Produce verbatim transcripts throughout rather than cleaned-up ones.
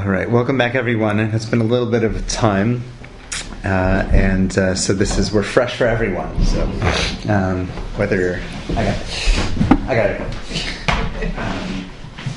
All right, welcome back, everyone. It's been a little bit of a time, uh, and uh, so this is we're fresh for everyone. So um, whether you're, I got, it. I got it. Um,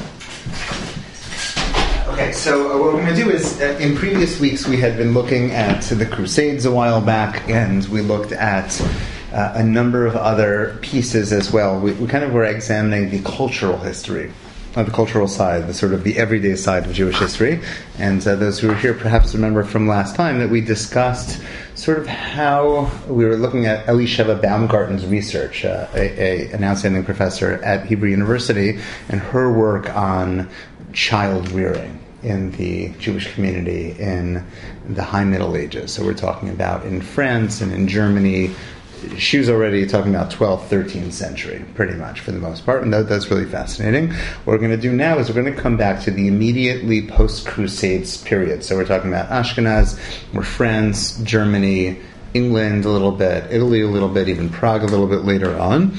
okay, so uh, what we're going to do is, uh, in previous weeks, we had been looking at the Crusades a while back, and we looked at uh, a number of other pieces as well. We, we kind of were examining the cultural history. Uh, the cultural side, the sort of the everyday side of Jewish history. And uh, those who were here perhaps remember from last time that we discussed sort of how we were looking at Elisheva Baumgarten's research, uh, a, a, an outstanding professor at Hebrew University, and her work on child rearing in the Jewish community in the High Middle Ages. So we're talking about in France and in Germany. She was already talking about twelfth, thirteenth century, pretty much, for the most part, and that, that's really fascinating. What we're going to do now is we're going to come back to the immediately post-Crusades period. So we're talking about Ashkenaz, we're France, Germany, England a little bit, Italy a little bit, even Prague a little bit later on.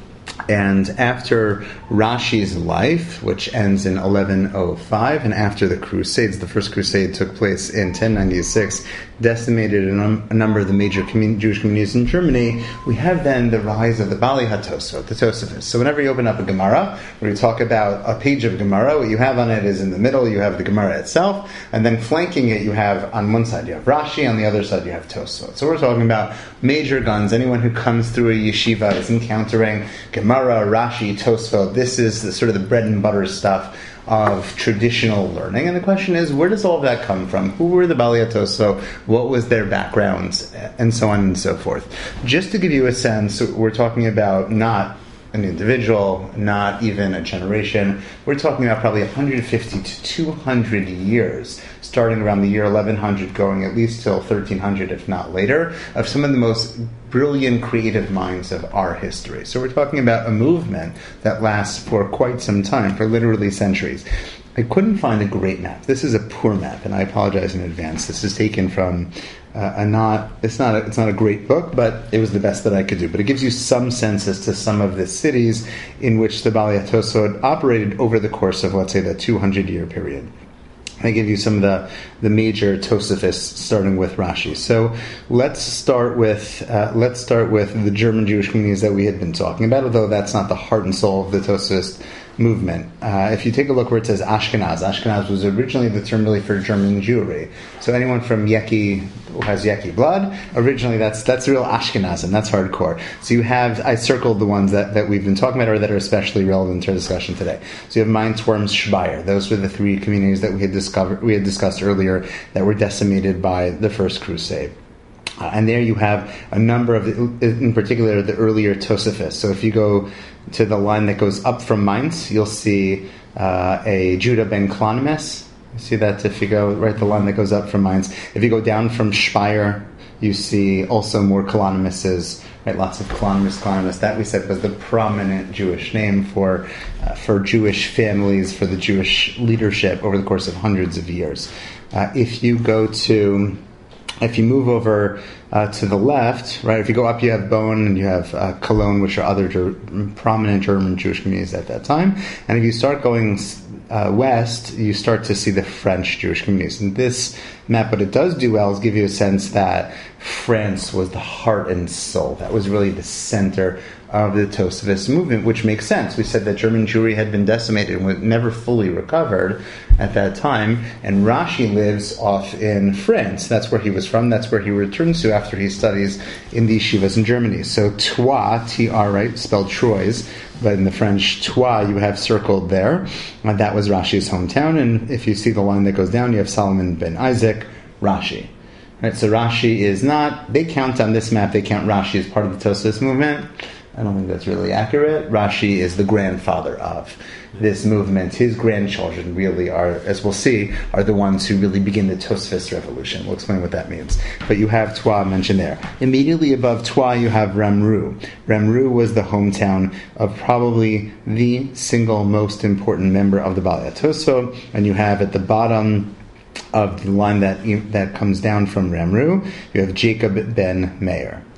And after Rashi's life, which ends in eleven oh five, and after the Crusades, the first Crusade took place in ten ninety-six, decimated a, num- a number of the major commun- Jewish communities in Germany, we have then the rise of the Bali HaTosfot, the Tosafists. So whenever you open up a Gemara, when we talk about a page of Gemara, what you have on it is in the middle, you have the Gemara itself, and then flanking it, you have, on one side, you have Rashi, on the other side, you have Tosfot. So we're talking about major guns. Anyone who comes through a yeshiva is encountering Gemara, Rashi, Tosfot. This is the, sort of the bread and butter stuff of traditional learning. And the question is, where does all of that come from? Who were the Bali HaTosfot? What was their backgrounds? And so on and so forth. Just to give you a sense, we're talking about not an individual, not even a generation. We're talking about probably one hundred fifty to two hundred years, starting around the year eleven hundred, going at least till thirteen hundred, if not later, of some of the most brilliant creative minds of our history. So we're talking about a movement that lasts for quite some time, for literally centuries. I couldn't find a great map. This is a poor map, and I apologize in advance. This is taken from uh, a not. It's not. A, it's not a great book, but it was the best that I could do. But it gives you some sense as to some of the cities in which the Bali HaTosfot operated over the course of, let's say, the two hundred year period. I give you some of the, the major Tosafists, starting with Rashi. So let's start with uh, let's start with the German Jewish communities that we had been talking about, although that's not the heart and soul of the Tosafist movement. Uh, if you take a look where it says Ashkenaz, Ashkenaz was originally the term really for German Jewry. So anyone from Yeki who has Yeki blood, originally that's that's real Ashkenazim, that's hardcore. So you have, I circled the ones that, that we've been talking about or that are especially relevant to our discussion today. So you have Mainz, Worms, Speyer. Those were the three communities that we had discovered, we had discussed earlier that were decimated by the First Crusade. Uh, and there you have a number of, the, in particular, the earlier Tosafists. So if you go to the line that goes up from Mainz, you'll see uh, a Judah ben Clonimus. You see that if you go right the line that goes up from Mainz. If you go down from Speyer, you see also more Clonimuses, right? Lots of Clonimus, Clonimus. That we said was the prominent Jewish name for uh, for Jewish families, for the Jewish leadership over the course of hundreds of years. Uh, if you go to If you move over uh, to the left, right, if you go up, you have Bonn and you have uh, Cologne, which are other ger- prominent German Jewish communities at that time. And if you start going uh, west, you start to see the French Jewish communities. And this map, what it does do well is give you a sense that France was the heart and soul. That was really the center of the Tosafist movement, which makes sense. We said that German Jewry had been decimated and was never fully recovered at that time, and Rashi lives off in France. That's where he was from. That's where he returns to after he studies in the yeshivas in Germany. So Troyes, T R, right, spelled Troyes, but in the French, Troyes, you have circled there. And that was Rashi's hometown, and if you see the line that goes down, you have Solomon ben Isaac, Rashi. Right, so Rashi is not, they count on this map, they count Rashi as part of the Tosafist movement. I don't think that's really accurate. Rashi is the grandfather of this movement. His grandchildren really are, as we'll see, are the ones who really begin the Tosafist revolution. We'll explain what that means. But you have Troyes mentioned there. Immediately above Troyes, you have Remru. Remru was the hometown of probably the single most important member of the Bali HaTosfot, and you have at the bottom of the line that that comes down from Remru, you have Jacob ben Meir.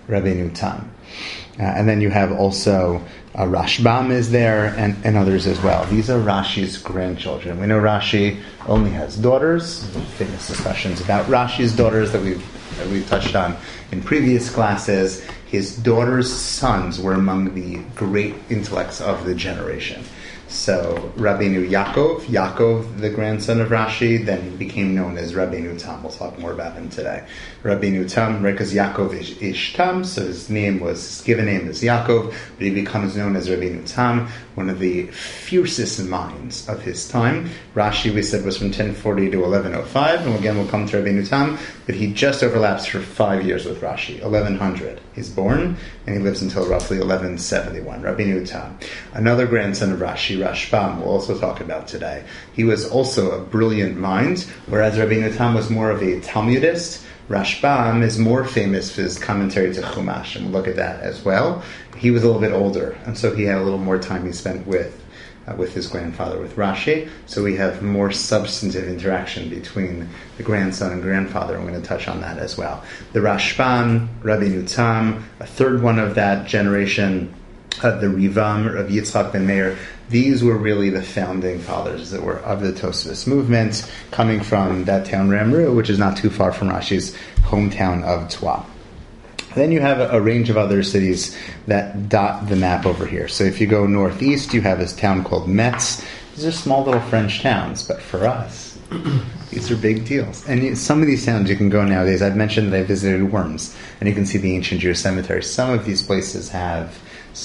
Rabbeinu Tam. Uh, and then you have also uh, Rashbam is there, and, and others as well. These are Rashi's grandchildren. We know Rashi only has daughters. Famous discussions about Rashi's daughters that we've that we've touched on in previous classes. His daughters' sons were among the great intellects of the generation. So Rabbeinu Yaakov, Yaakov, the grandson of Rashi, then became known as Rabbeinu Tam. We'll talk more about him today. Rabbeinu Tam, right, because Yaakov is Ish Tam, so his name was, his given name is Yaakov, but he becomes known as Rabbeinu Tam, one of the fiercest minds of his time. Rashi, we said, was from ten forty to eleven oh five, and again we'll come to Rabbeinu Tam, but he just overlaps for five years with Rashi, eleven hundred. He's born, and he lives until roughly eleven seventy-one, Rabbeinu Tam. Another grandson of Rashi, Rashbam, we'll also talk about today. He was also a brilliant mind, whereas Rabbeinu Tam was more of a Talmudist. Rashbam is more famous for his commentary to Chumash, and we'll look at that as well. He was a little bit older, and so he had a little more time he spent with uh, with his grandfather, with Rashi. So we have more substantive interaction between the grandson and grandfather. I'm going to touch on that as well. The Rashbam, Rabbeinu Tam, a third one of that generation, uh, the Rivam of Yitzchak ben Meir. These were really the founding fathers that were of the Tosfos movement, coming from that town Ramru, which is not too far from Rashi's hometown of Twa. Then you have a, a range of other cities that dot the map over here. So if you go northeast, you have this town called Metz. These are small little French towns, but for us, these are big deals. And you, some of these towns you can go nowadays. I've mentioned that I visited Worms, and you can see the ancient Jewish cemetery. Some of these places have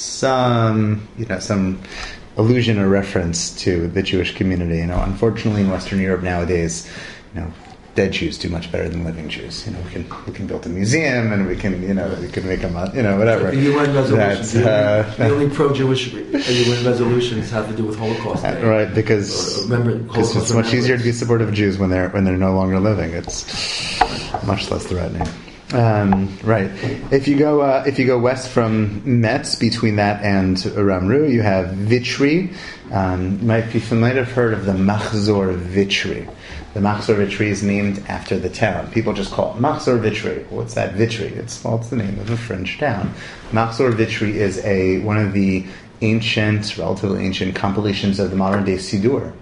some, you know, some allusion or reference to the Jewish community. You know, unfortunately, in Western Europe nowadays, you know, dead Jews do much better than living Jews. You know, we can we can build a museum, and we can you know we can make them you know whatever. So the U N resolution. The, uh, the only pro-Jewish U N resolutions have to do with Holocaust Day. Right, because because it's much easier to be supportive of Jews when they're when they're no longer living. It's much less threatening. Um, right. If you go uh, if you go west from Metz, between that and Ramru, you have Vitry. Um, you might be might have heard of the Machzor Vitry. The Machzor Vitry is named after the town. People just call it Machzor Vitry. What's that Vitry? It's well, it's the name of a French town. Machzor Vitry is a one of the ancient, relatively ancient compilations of the modern day Siddur.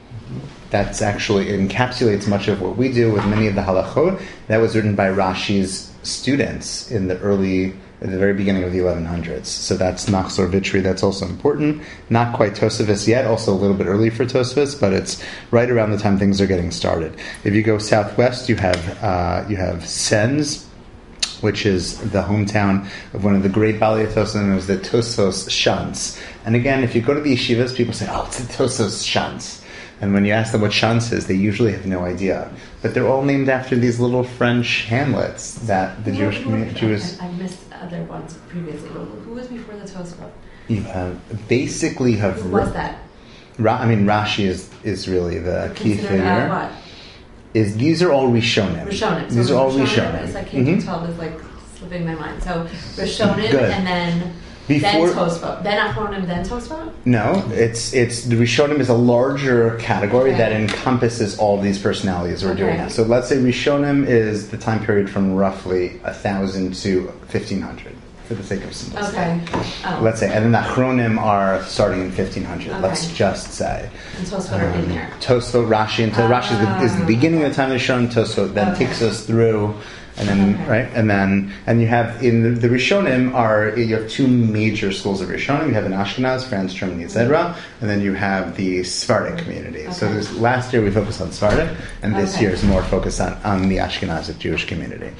That's actually encapsulates much of what we do with many of the halachot. That was written by Rashi's students in the early, at the very beginning of the eleven hundreds. So that's Machzor Vitry. That's also important. Not quite Tosafos yet. Also a little bit early for Tosafos, but it's right around the time things are getting started. If you go southwest, you have uh, you have Sens, which is the hometown of one of the great Balei Tosfos, and it was the Tosos Shans. And again, if you go to the yeshivas, people say, "Oh, it's the Tosos Shans." And when you ask them what Shans is, they usually have no idea. But they're all named after these little French hamlets that the yeah, Jewish community... Jewish, I, I missed other ones previously. Who was before the Tosfot? You have, basically have... Who was that? Ra, I mean, Rashi is, is really the key figure. Uh, what? Is, these are all Rishonim. Rishonim. So these are all Rishonim. Rishonim. It's like K through twelve is like slipping my mind. So Rishonim and then... Before, then Tosfot. Then Achronim, then Tosfot? No, it's it's the Rishonim is a larger category okay. that encompasses all of these personalities we're okay. doing now. So let's say Rishonim is the time period from roughly one thousand to fifteen hundred, for the sake of simplicity. Okay. Oh. Let's say, and then the Achronim are starting in fifteen hundred, okay. Let's just say. And Tosfot um, are in here. Tosfot, Rashi, until uh, Rashi is the, is the beginning of the time of Rishonim, Tosfot then okay. takes us through... And then, okay. right, and then, and you have in the, the Rishonim are you have two major schools of Rishonim. You have in Ashkenaz, France, Germany, et cetera, and then you have the Sephardic community. Okay. So there's, last year we focused on Sephardic, and this okay. year is more focused on, on the Ashkenazic Jewish community.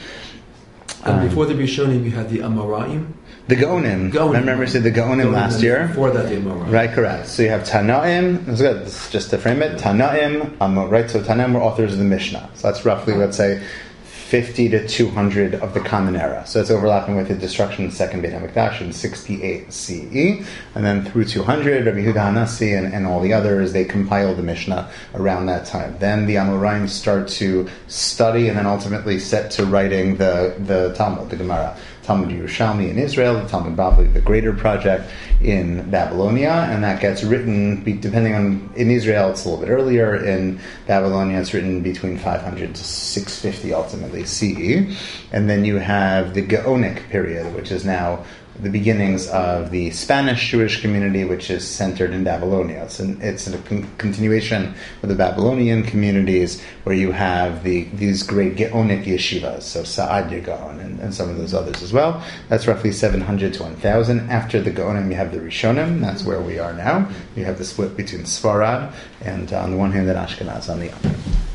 And um, before the Rishonim, you had the Amoraim. The Gaonim. Gaonim. I remember we said the Gaonim, Gaonim last year. Before that, the Amoraim. Right, correct. So you have Tanaim. That's good. This is just to frame it. Tanaim. Amor, right. So Tanaim were authors of the Mishnah. So that's roughly, let's say, fifty to two hundred of the Common Era. So it's overlapping with the destruction of the second Beit HaMikdash in sixty-eight C E. And then through two hundred, Rabbi Yehuda Hanassi and, and all the others, they compile the Mishnah around that time. Then the Amoraim start to study and then ultimately set to writing the, the Talmud, the Gemara. Talmud Yerushalmi in Israel, the Talmud Bavli, the Greater Project in Babylonia, and that gets written, depending on, in Israel it's a little bit earlier, in Babylonia it's written between five hundred to six fifty ultimately C E, and then you have the Gaonic period, which is now the beginnings of the Spanish Jewish community, which is centered in Babylonia. It's, an, it's a con- continuation of the Babylonian communities, where you have the these great Gaonic yeshivas, so Sa'adia Gaon and, and some of those others as well. That's roughly seven hundred to one thousand. After the Gaonim, you have the Rishonim. That's where we are now. You have the split between Sfarad and, uh, on the one hand, and Ashkenaz on the other.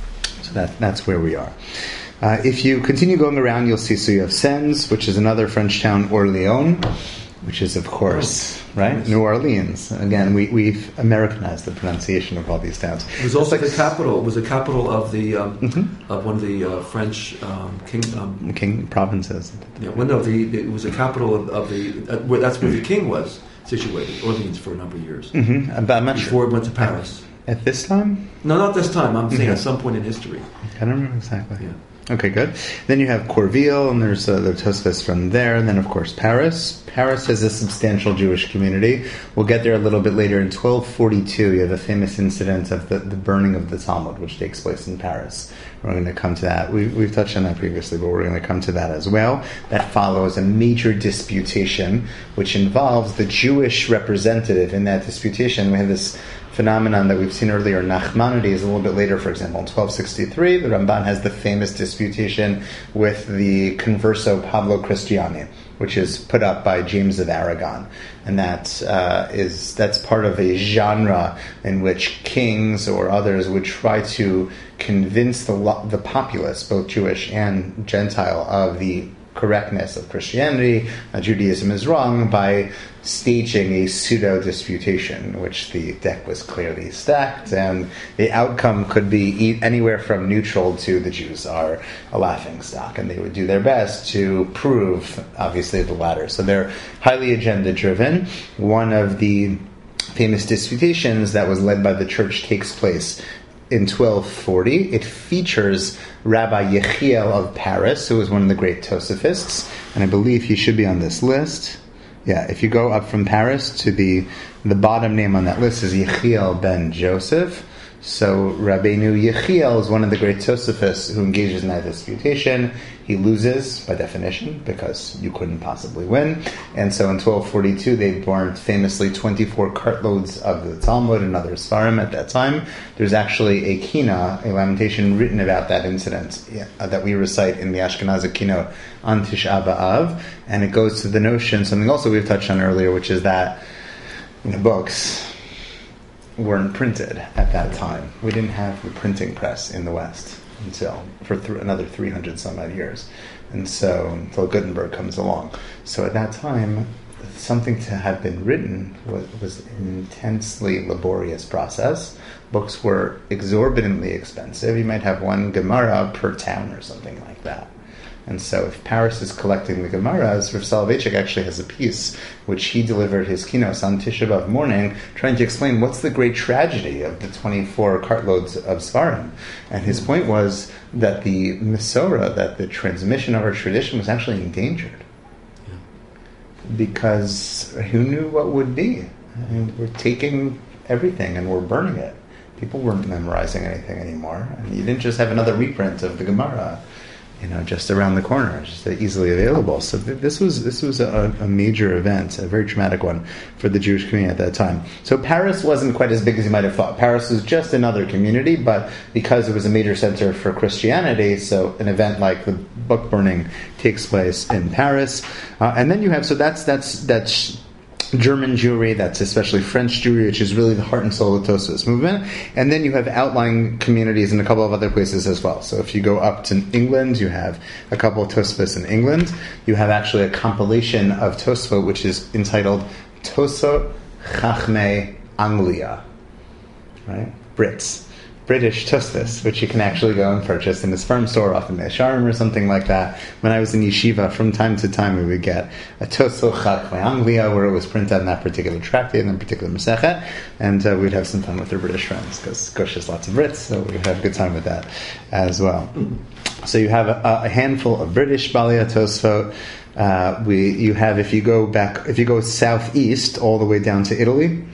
So that that's where we are. Uh, if you continue going around, you'll see, so you have Sens, which is another French town, Orléans, which is, of course, oh, right, nice. New Orleans. Again, we, we've Americanized the pronunciation of all these towns. It was also like, the capital. It was the capital of the um, mm-hmm. of one of the uh, French um, king um, king provinces. Yeah, well, no, the, the, it was the capital of, of the. Uh, where, that's where the king was situated, Orleans, for a number of years. Mm-hmm. But I'm not before sure. it went to Paris. At this time? No, not this time. I'm saying mm-hmm. at some point in history. I don't remember exactly. Yeah. Okay, good. Then you have Corville, and there's uh, the Tosfos from there, and then, of course, Paris. Paris has a substantial Jewish community. We'll get there a little bit later. In twelve forty-two, you have a famous incident of the, the burning of the Talmud, which takes place in Paris. We're going to come to that. We, we've touched on that previously, but we're going to come to that as well. That follows a major disputation, which involves the Jewish representative in that disputation. We have this phenomenon that we've seen earlier, Nachmanides, a little bit later, for example, in twelve sixty-three, the Ramban has the famous disputation with the converso Pablo Cristiani, which is put up by James of Aragon. And that uh, is that's part of a genre in which kings or others would try to convince the the populace, both Jewish and Gentile, of the correctness of Christianity. Uh, Judaism is wrong, by staging a pseudo-disputation in which the deck was clearly stacked, and the outcome could be anywhere from neutral to the Jews are a laughingstock, and they would do their best to prove, obviously, the latter. So they're highly agenda-driven. One of the famous disputations that was led by the church takes place in twelve forty. It features Rabbi Yechiel of Paris, who was one of the great Tosafists, and I believe he should be on this list. Yeah, if you go up from Paris to the the bottom name on that list is Yechiel ben Joseph. So Rabbeinu Yechiel is one of the great Tosafists who engages in that disputation. He loses, by definition, because you couldn't possibly win. And so in twelve forty-two, they burned famously twenty-four cartloads of the Talmud and other Sfarim at that time. There's actually a kina, a lamentation written about that incident uh, that we recite in the Ashkenazi kino on Tisha B'Av. And it goes to the notion, something also we've touched on earlier, which is that you know, books weren't printed at that time. We didn't have the printing press in the West until for th- another three hundred some odd years, and so until Gutenberg comes along. So at that time, something to have been written was, was an intensely laborious process. Books were exorbitantly expensive. You might have one Gemara per town or something like that. And so if Paris is collecting the Gemaras, Rav Soloveitchik actually has a piece which he delivered his kinos on Tisha B'Av morning, trying to explain what's the great tragedy of the twenty-four cartloads of Svarim. And his point was that the Mesorah, that the transmission of our tradition, was actually endangered. Yeah. Because who knew what would be? I mean, we're taking everything and we're burning it. People weren't memorizing anything anymore. And you didn't just have another reprint of the Gemara, you know, just around the corner, just easily available. So th- this was this was a, a major event, a very traumatic one for the Jewish community at that time. So Paris wasn't quite as big as you might have thought. Paris was just another community, but because it was a major center for Christianity, so an event like the book burning takes place in Paris. Uh, and then you have, so that's that's that's German Jewry, that's especially French Jewry, which is really the heart and soul of the Tosfos movement. And then you have outlying communities in a couple of other places as well. So if you go up to England, you have a couple of Tosfos in England. You have actually a compilation of Tosfot, which is entitled Tosfot Chachmei Anglia, right? Brits. British Tosfos, which you can actually go and purchase in this firm store, often Me'asharim or something like that. When I was in yeshiva, from time to time we would get a Tosfos Chachmei Anglia, where it was printed in that particular tractate, in that particular Masechet, and uh, we'd have some fun with our British friends, because Gush has lots of Brits, so we'd have a good time with that as well. So you have a, a handful of British Balei Tosfot. Uh, we, you have, if you go back, if you go southeast all the way down to Italy.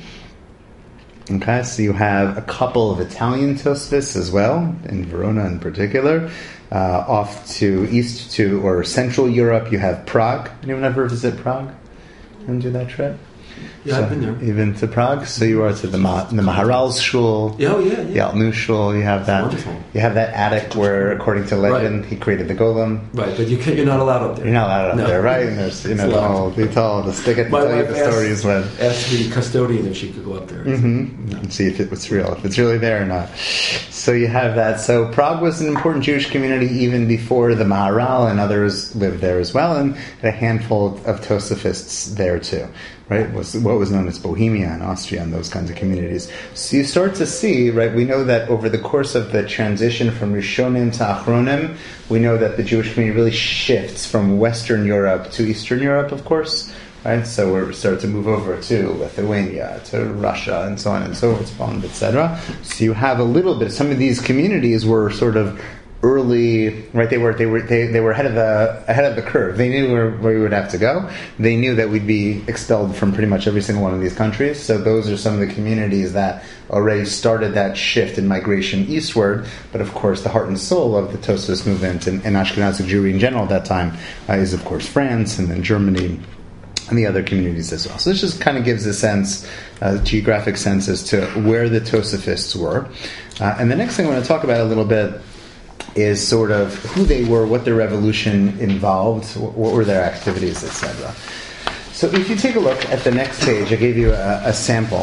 Okay, so you have a couple of Italian Tosfos as well, in Verona in particular. Uh, off to east to, or central Europe, you have Prague. Anyone ever visit Prague? And do that trip? Yeah, so I've been there. You've been to Prague, so you are to the Ma- the Maharal's Shul. Yeah, oh, yeah, yeah. The Altnu Shul. You have that. Wonderful. You have that attic where, according to legend, Right. he created the golem. Right, but you can't, you're not allowed up there. You're not allowed up No. there, right? And there's, you know, It's the locked. whole, they tell the stick it to My tell you wife the stories when. asked, asked the custodian if she could go up there. Mm-hmm. And see if it was real, if it's really there or not. So you have that. So Prague was an important Jewish community even before the Maharal, and others lived there as well, and a handful of Tosafists there too. Right, was what was known as Bohemia and Austria and those kinds of communities. So you start to see, right, we know that over the course of the transition from Rishonim to Achronim, we know that the Jewish community really shifts from Western Europe to Eastern Europe, of course, right? So we start to move over to Lithuania, to Russia, and so on and so forth, Poland, et cetera. So you have a little bit, some of these communities were sort of early, right? They were they were they, they were ahead of the ahead of the curve. They knew where, where we would have to go. They knew that we'd be expelled from pretty much every single one of these countries. So those are some of the communities that already started that shift in migration eastward. But of course, the heart and soul of the Tosfos movement and, and Ashkenazic Jewry in general at that time uh, is of course France and then Germany and the other communities as well. So this just kind of gives a sense, a geographic sense as to where the Tosafists were. Uh, and the next thing I want to talk about a little bit is sort of who they were, what their revolution involved, what were their activities, et cetera. So if you take a look at the next page, I gave you a, a sample.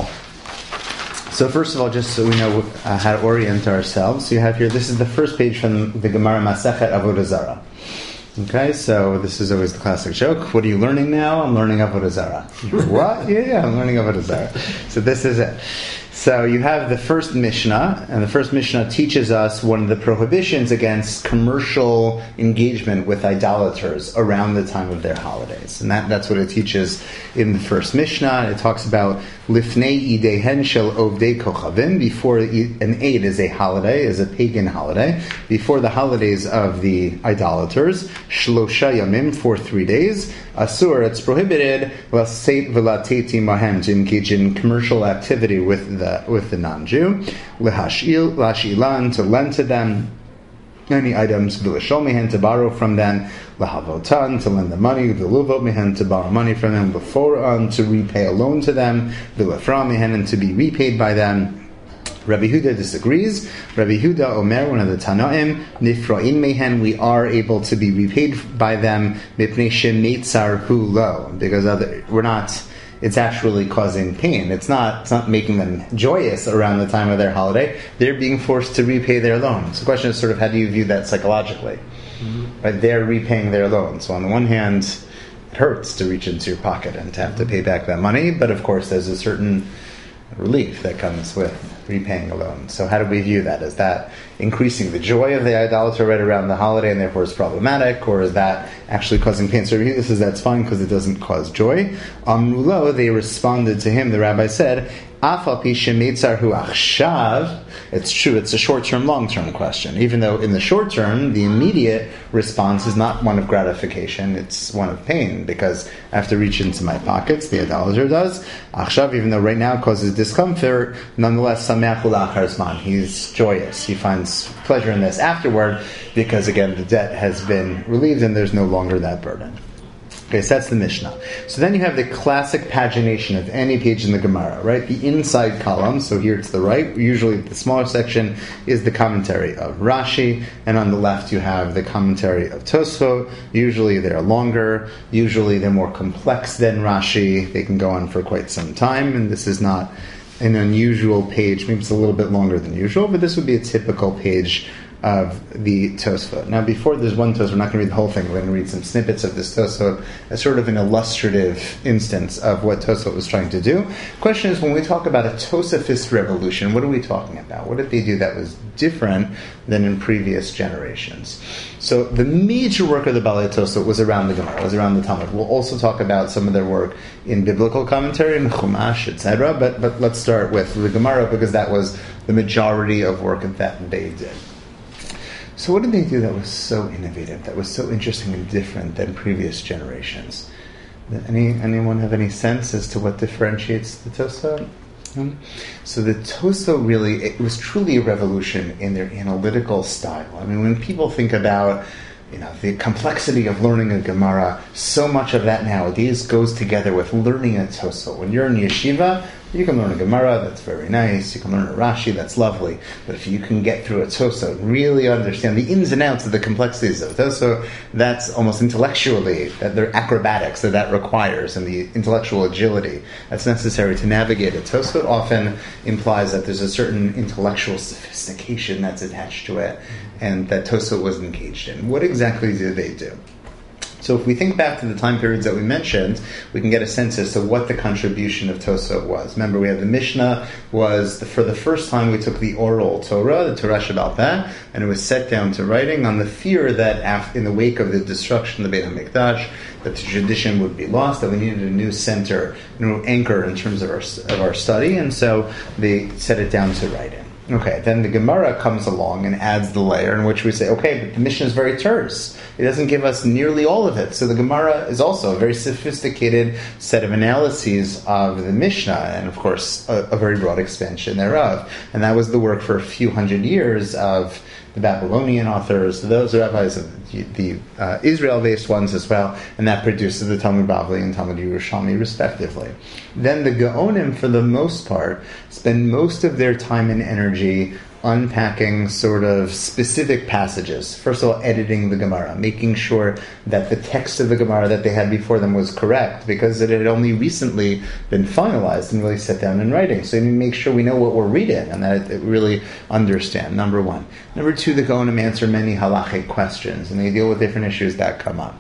So first of all, just so we know uh, how to orient ourselves, you have here, this is the first page from the Gemara Masechet Avodah Zarah. Okay, so this is always the classic joke. What are you learning now? I'm learning Avodah Zarah. What? Yeah, yeah, I'm learning Avodah Zarah. So this is it. So you have the first Mishnah, and the first Mishnah teaches us one of the prohibitions against commercial engagement with idolaters around the time of their holidays. And that, that's what it teaches in the first Mishnah. It talks about Lifnei idehen shel ovdei kochavim, before an Eid is a holiday, is a pagan holiday, before the holidays of the idolaters, shlosha yamim, for three days, asur, it's prohibited, laseit v'lateti mahem, to engage in commercial activity with the with the non-Jew, lehashil, lashilan, to lend to them any items, v'lashol mehen, to borrow from them, lahavotan, to lend the money, v'luvot mehen, to borrow money from them, beforan, to repay a loan to them, v'lefra mehen, and to be repaid by them. Rabbi Huda disagrees. Rabbi Huda Omer, one of the Tanaim, nifra'in mehen, we are able to be repaid by them, mipnei shemetzar hu lo, because other, we're not, it's actually causing pain. It's not, it's not making them joyous around the time of their holiday. They're being forced to repay their loans. The question is sort of, how do you view that psychologically? Mm-hmm. Right? They're repaying their loans. So on the one hand, it hurts to reach into your pocket and to have to pay back that money, but of course there's a certain relief that comes with repaying a loan. So how do we view that? Is that increasing the joy of the idolater right around the holiday and therefore it's problematic, or is that actually causing pain? So he says that's fine because it doesn't cause joy. Amrulo, they responded to him, the rabbi said, Afal pi shemetzar hu achshav. It's true, it's a short-term, long-term question. Even though in the short term, the immediate response is not one of gratification, it's one of pain, because I have to reach into my pockets, the idolater does. Achshav, even though right now causes discomfort, nonetheless, sameach ulachar zman. He's joyous. He finds pleasure in this afterward, because again, the debt has been relieved and there's no longer that burden. Okay, so that's the Mishnah. So then you have the classic pagination of any page in the Gemara, right? The inside column, so here to the right, usually the smaller section is the commentary of Rashi, and on the left you have the commentary of Tosfot. Usually they're longer, usually they're more complex than Rashi. They can go on for quite some time, and this is not an unusual page. Maybe it's a little bit longer than usual, but this would be a typical page of the Tosfot. Now, before there's one Tosfot, we're not going to read the whole thing. We're going to read some snippets of this Tosfot as sort of an illustrative instance of what Tosfot was trying to do. Question is, when we talk about a Tosafist revolution, what are we talking about? What did they do that was different than in previous generations? So the major work of the Balei Tosfot was around the Gemara, was around the Talmud. We'll also talk about some of their work in biblical commentary, in Chumash, et cetera. But but let's start with the Gemara because that was the majority of work that they did. So what did they do that was so innovative, that was so interesting and different than previous generations? Any anyone have any sense as to what differentiates the Tosfot? Hmm? So the Tosfot really, it was truly a revolution in their analytical style. I mean, when people think about, you know, the complexity of learning a Gemara, so much of that nowadays goes together with learning a Tosfot. When you're in yeshiva, you can learn a Gemara, that's very nice. You can learn a Rashi, that's lovely. But if you can get through a Tosfot and really understand the ins and outs of the complexities of a Tosfot, that's almost intellectually, that they're acrobatics that that requires, and the intellectual agility that's necessary to navigate a Tosfot often implies that there's a certain intellectual sophistication that's attached to it, and that Tosfot was engaged in. What exactly did they do? So if we think back to the time periods that we mentioned, we can get a sense as to what the contribution of Tosfot was. Remember, we had the Mishnah was, the, for the first time we took the oral Torah, the Torah Sheba'al Peh, and it was set down to writing on the fear that after, in the wake of the destruction of the Beit HaMikdash, that the tradition would be lost, that we needed a new center, a new anchor in terms of our, of our study, and so they set it down to writing. Okay, then the Gemara comes along and adds the layer in which we say, okay, but the Mishnah is very terse. It doesn't give us nearly all of it. So the Gemara is also a very sophisticated set of analyses of the Mishnah, and of course, a, a very broad expansion thereof. And that was the work for a few hundred years of the Babylonian authors, those rabbis, the, the uh, Israel-based ones as well, and that produces the Talmud Bavli and Talmud Yerushalmi, respectively. Then the Gaonim, for the most part, spend most of their time and energy unpacking sort of specific passages. First of all, editing the Gemara, making sure that the text of the Gemara that they had before them was correct, because it had only recently been finalized and really set down in writing. So we make sure we know what we're reading and that it really understand, number one. Number two, the Gaonim answer many halachic questions, and they deal with different issues that come up.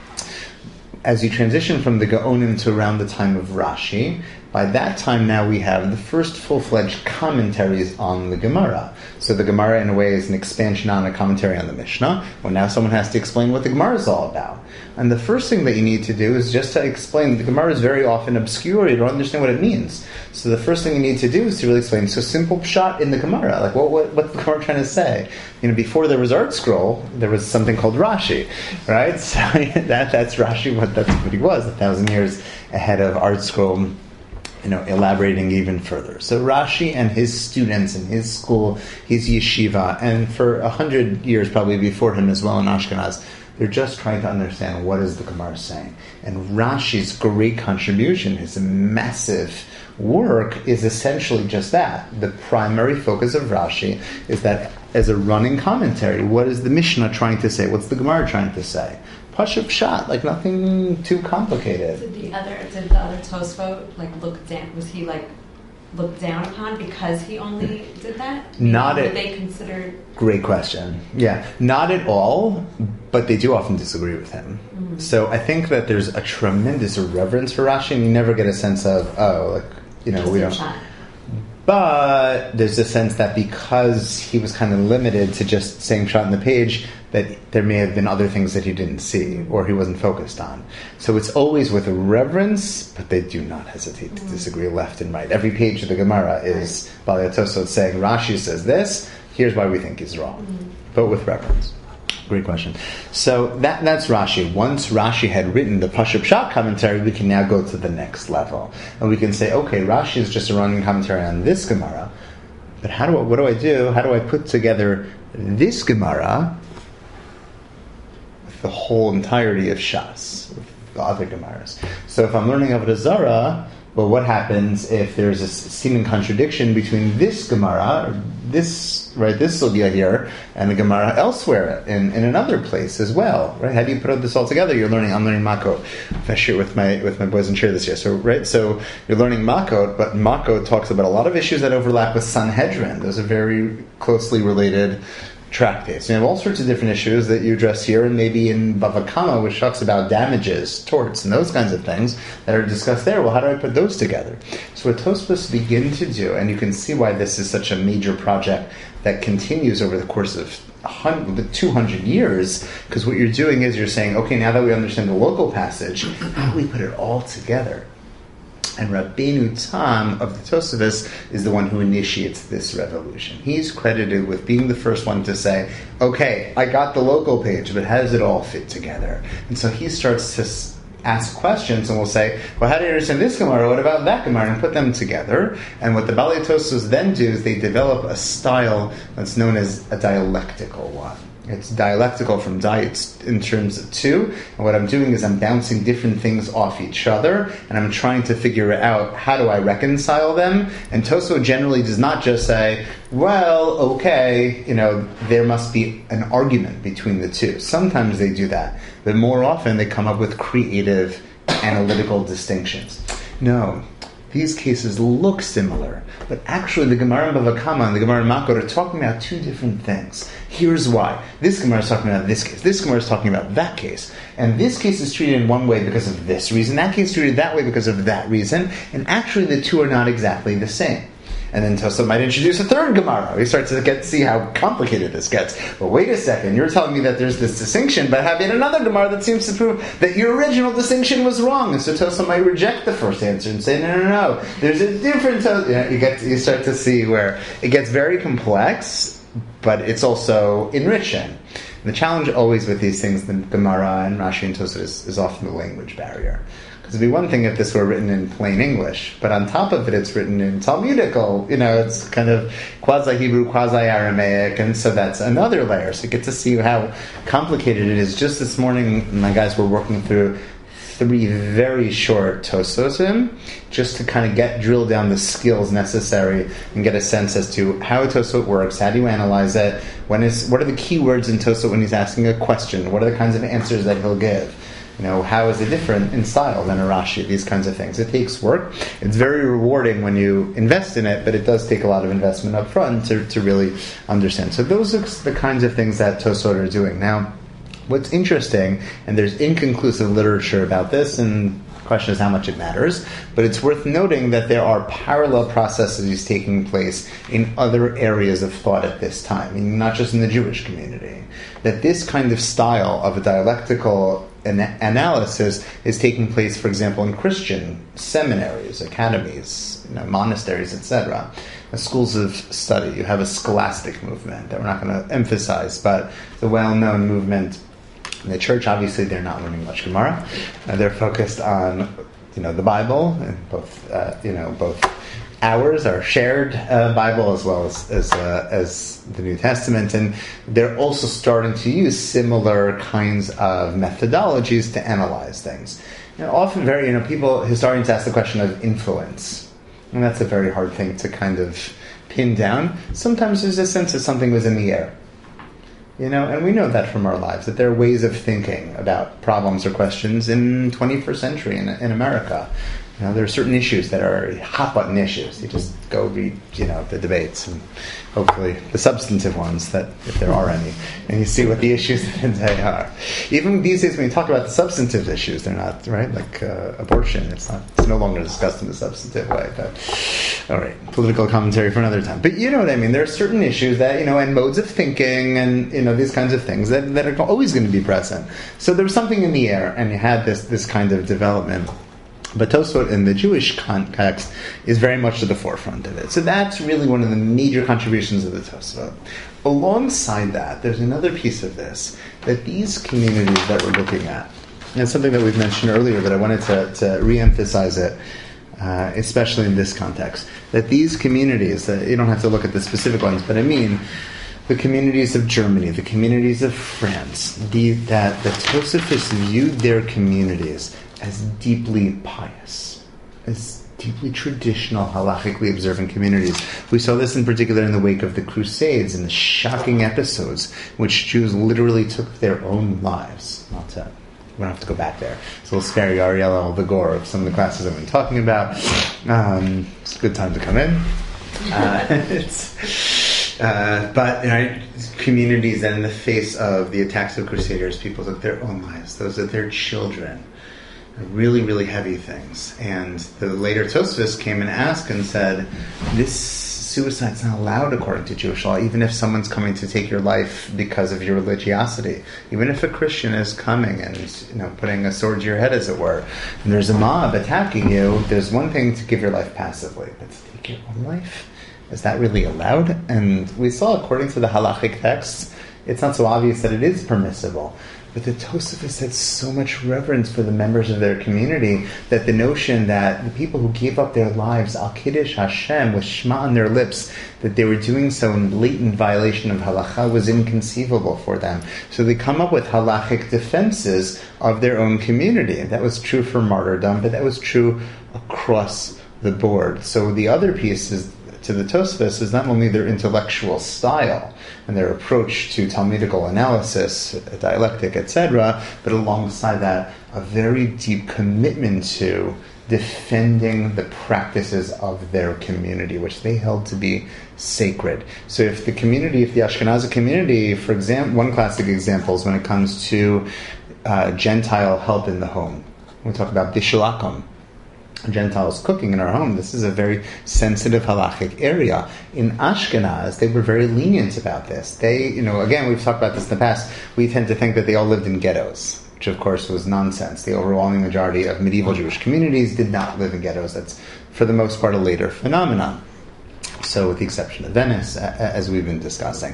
As you transition from the Gaonim to around the time of Rashi, by that time now we have the first full-fledged commentaries on the Gemara. So the Gemara, in a way, is an expansion on a commentary on the Mishnah. Well, now someone has to explain what the Gemara is all about. And the first thing that you need to do is just to explain. The Gemara is very often obscure. You don't understand what it means. So the first thing you need to do is to really explain. So simple pshat in the Gemara. Like, what, what, what's the Gemara trying to say? You know, before there was Art Scroll, there was something called Rashi, right? So that that's Rashi. What that's what he was, a thousand years ahead of Art Scroll. You know, elaborating even further. So Rashi and his students in his school, his yeshiva, and for a hundred years probably before him as well in Ashkenaz, they're just trying to understand what is the Gemara saying. And Rashi's great contribution, his massive work, is essentially just that. The primary focus of Rashi is that as a running commentary, what is the Mishnah trying to say? What's the Gemara trying to say? Pashup pshat, like nothing too complicated. Did the other, did the other Tosfot like look down? Was he like looked down upon because he only did that? Not Were at, they considered? Great question. Yeah, not at all, but they do often disagree with him. Mm-hmm. So I think that there's a tremendous reverence for Rashi, and you never get a sense of, oh, like, you know, Just we don't. Shot. But there's a sense that because he was kind of limited to just saying shot on the page, that there may have been other things that he didn't see or he wasn't focused on. So it's always with reverence, but they do not hesitate to disagree left and right. Every page of the Gemara is Balei Tosfot saying, Rashi says this, here's why we think he's wrong. Mm-hmm. But with reverence. Great question. So that that's Rashi. Once Rashi had written the Pashup Pshat commentary, we can now go to the next level. And we can say, okay, Rashi is just a running commentary on this Gemara, but how do I, what do I do? How do I put together this Gemara with the whole entirety of Shas, with the other Gemaras? So if I'm learning Avodah Zarah, well, what happens if there's a seeming contradiction between this Gemara, this right, this sugya here, and the Gemara elsewhere in, in another place as well, right? How do you put this all together? You're learning. I'm learning Makot. I share with my with my boys in share this year. So right, so you're learning Makot, but Makot talks about a lot of issues that overlap with Sanhedrin. Those are very closely related tractates. You have all sorts of different issues that you address here, and maybe in Bava Kama, which talks about damages, torts, and those kinds of things that are discussed there. Well, how do I put those together? So what Tosfos begin to do, and you can see why this is such a major project that continues over the course of two hundred years, because what you're doing is you're saying, okay, now that we understand the local passage, how do we put it all together? And Rabbeinu Tam of the Tosafos is the one who initiates this revolution. He's credited with being the first one to say, okay, I got the local page, but how does it all fit together? And so he starts to s- ask questions, and we'll say, well, how do you understand this Gemara? What about that Gemara? And put them together. And what the Balei Tosafos then do is they develop a style that's known as a dialectical one. It's dialectical from di, it's in terms of two. And what I'm doing is I'm bouncing different things off each other, and I'm trying to figure out how do I reconcile them. And Tosfos generally does not just say, well, okay, you know, there must be an argument between the two. Sometimes they do that. But more often they come up with creative, analytical distinctions. No. These cases look similar, but actually the Gemara in Bava Kama and the Gemara in Makot are talking about two different things. Here's why. This Gemara is talking about this case. This Gemara is talking about that case. And this case is treated in one way because of this reason. That case is treated that way because of that reason. And actually the two are not exactly the same. And then Tosafos might introduce a third Gemara. We start to get see how complicated this gets. But wait a second, you're telling me that there's this distinction, but have yet another Gemara that seems to prove that your original distinction was wrong. And so Tosafos might reject the first answer and say, no, no, no, there's a different Tosafos. You know, you get you start to see where it gets very complex, but it's also enriching. And the challenge always with these things, the Gemara and Rashi and Tosafos, is, is often the language barrier. It'd be one thing if this were written in plain English, but on top of it, it's written in Talmudical. You know, it's kind of quasi-Hebrew, quasi-Aramaic, and so that's another layer. So you get to see how complicated it is. Just this morning, my guys were working through three very short Tososim, just to kind of get drill down the skills necessary and get a sense as to how a Tosot works, how do you analyze it, when is what are the key words in Tosot when he's asking a question, what are the kinds of answers that he'll give. You know, how is it different in style than a Rashi? These kinds of things. It takes work. It's very rewarding when you invest in it, but it does take a lot of investment up front to, to really understand. So those are the kinds of things that Tosot are doing. Now, what's interesting, and there's inconclusive literature about this, and the question is how much it matters, but it's worth noting that there are parallel processes taking place in other areas of thought at this time, meaning not just in the Jewish community. That this kind of style of a dialectical an- analysis is taking place, for example, in Christian seminaries, academies, you know, monasteries, et cetera, schools of study. You have a scholastic movement that we're not going to emphasize, but the well-known movement in the church. Obviously, they're not learning much Gemara. Uh, they're focused on, you know, the Bible, and both, uh, you know, both ours, our shared uh, Bible, as well as as, uh, as the New Testament, and they're also starting to use similar kinds of methodologies to analyze things. You know, often, very, you know, people, historians ask the question of influence, and that's a very hard thing to kind of pin down. Sometimes there's a sense that something was in the air. You know, and we know that from our lives, that there are ways of thinking about problems or questions in twenty-first century in, in America. You know, there are certain issues that are hot-button issues. You just go read, you know, the debates, and hopefully the substantive ones, that if there are any, and you see what the issues they are. Even these days, when you talk about the substantive issues, they're not, right? Like uh, abortion, it's not, it's no longer discussed in a substantive way. But, all right, political commentary for another time. But you know what I mean? There are certain issues that, you know, and modes of thinking, and, you know, these kinds of things that, that are always going to be present. So there was something in the air, and you had this this kind of development. But Tosfot in the Jewish context is very much to the forefront of it. So that's really one of the major contributions of the Tosfot. Alongside that, there's another piece of this, that these communities that we're looking at, and it's something that we've mentioned earlier, but I wanted to, to re-emphasize it, uh, especially in this context, that these communities, that you don't have to look at the specific ones, but I mean the communities of Germany, the communities of France, the, that the Tosafists viewed their communities as deeply pious, as deeply traditional, halachically observant communities. We saw this in particular in the wake of the Crusades and the shocking episodes in which Jews literally took their own lives. Not to, we don't have to go back there. So we'll spare you Ariella Al-Bagor of some of the classes I've been talking about. Um, it's a good time to come in. Uh, it's, uh, but you know, communities that in the face of the attacks of Crusaders, people took their own lives, those of their children. Really, really heavy things. And the later Tosfos came and asked and said, this suicide's not allowed according to Jewish law, even if someone's coming to take your life because of your religiosity. Even if a Christian is coming and, you know, putting a sword to your head, as it were, and there's a mob attacking you, there's one thing to give your life passively, but to take your own life? Is that really allowed? And we saw, according to the halachic texts, it's not so obvious that it is permissible. But the Tosafos had so much reverence for the members of their community that the notion that the people who gave up their lives al kiddush Hashem with Shema on their lips, that they were doing so in blatant violation of halacha was inconceivable for them. So they come up with halachic defenses of their own community. And that was true for martyrdom, but that was true across the board. So the other piece is, to the Tosfos, is not only their intellectual style and their approach to Talmudical analysis, dialectic, et cetera, but alongside that, a very deep commitment to defending the practices of their community, which they held to be sacred. So if the community, if the Ashkenazi community, for example, one classic example is when it comes to uh, Gentile help in the home. We talk about bishulakum, Gentiles cooking in our home. This is a very sensitive halachic area. In Ashkenaz, they were very lenient about this. They, you know, again, we've talked about this in the past, we tend to think that they all lived in ghettos, which of course was nonsense. The overwhelming majority of medieval Jewish communities did not live in ghettos. That's, for the most part, a later phenomenon. So, with the exception of Venice, as we've been discussing.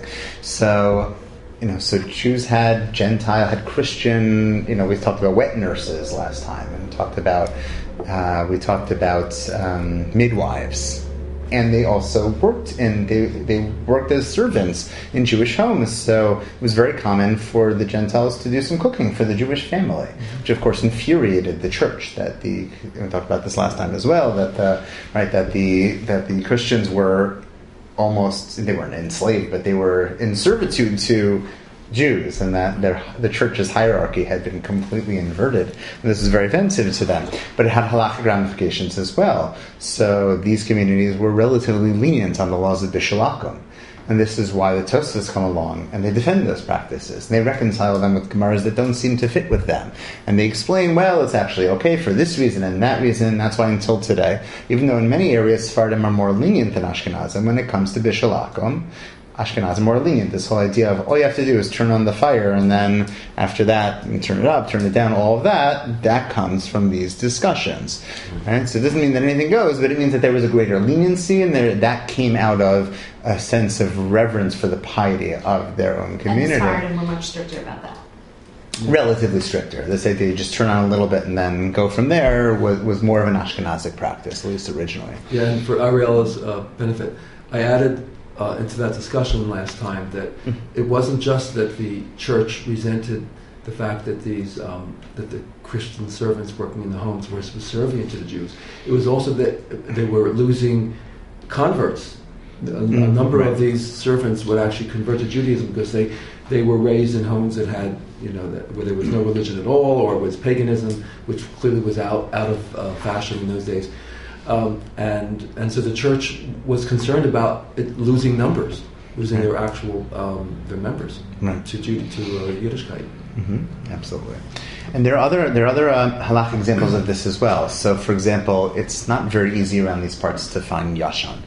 So, you know, so Jews had Gentile, had Christian, you know, we talked about wet nurses last time, and talked about Uh, we talked about um, midwives, and they also worked in they they worked as servants in Jewish homes. So it was very common for the Gentiles to do some cooking for the Jewish family, which of course infuriated the church. That the we talked about this last time as well. That the right that the that the Christians were almost, they weren't enslaved, but they were in servitude to Jews, and that their, the church's hierarchy had been completely inverted. And this is very offensive to them. But it had halachic ramifications as well. So these communities were relatively lenient on the laws of bishulakum. And this is why the Tosfos come along and they defend those practices. And they reconcile them with Gemaras that don't seem to fit with them. And they explain, well, it's actually okay for this reason and that reason. That's why until today, even though in many areas Sephardim are more lenient than Ashkenazim when it comes to bishulakum, Ashkenazim more lenient. This whole idea of all you have to do is turn on the fire, and then after that, you turn it up, turn it down, all of that, that comes from these discussions. Right? So it doesn't mean that anything goes, but it means that there was a greater leniency, and there, that came out of a sense of reverence for the piety of their own community. And the Sephardim were much stricter about that. Relatively stricter. This idea you just turn on a little bit and then go from there was, was more of an Ashkenazic practice, at least originally. Yeah, and for Ariela's uh, benefit, I added Uh, into that discussion last time that it wasn't just that the church resented the fact that these um, that the Christian servants working in the homes were subservient to the Jews. It was also that they were losing converts. A, a number of these servants would actually convert to Judaism because they, they were raised in homes that had, you know, that, where there was no religion at all, or it was paganism, which clearly was out out of uh, fashion in those days. Um, and and so the church was concerned about it losing numbers, losing their actual um, their members right. to Jude, to uh, Yiddishkeit. Mm-hmm. Absolutely. And there are other there are other uh, halakhic examples of this as well. So, for example, it's not very easy around these parts to find yashan.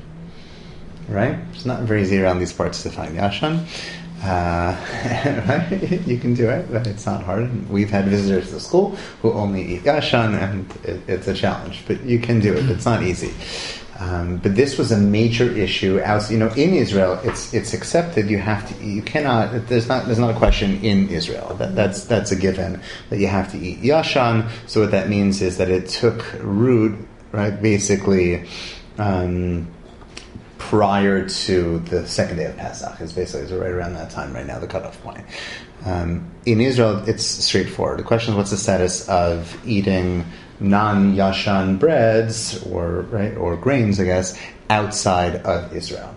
Right? It's not very easy around these parts to find yashan. Uh, right? You can do it, but it's not hard. We've had visitors to school who only eat yashan, and it, it's a challenge. But you can do it. It's not easy. Um, but this was a major issue. As you know, in Israel, it's it's accepted. You have to. You cannot. There's not. There's not a question in Israel. That, that's that's a given that you have to eat yashan. So what that means is that it took root, right? Basically. Um, prior to the second day of Pesach, is basically is right around that time right now, the cutoff point. Um, in Israel, it's straightforward. The question is, what's the status of eating non-yashan breads or right or grains, I guess, outside of Israel?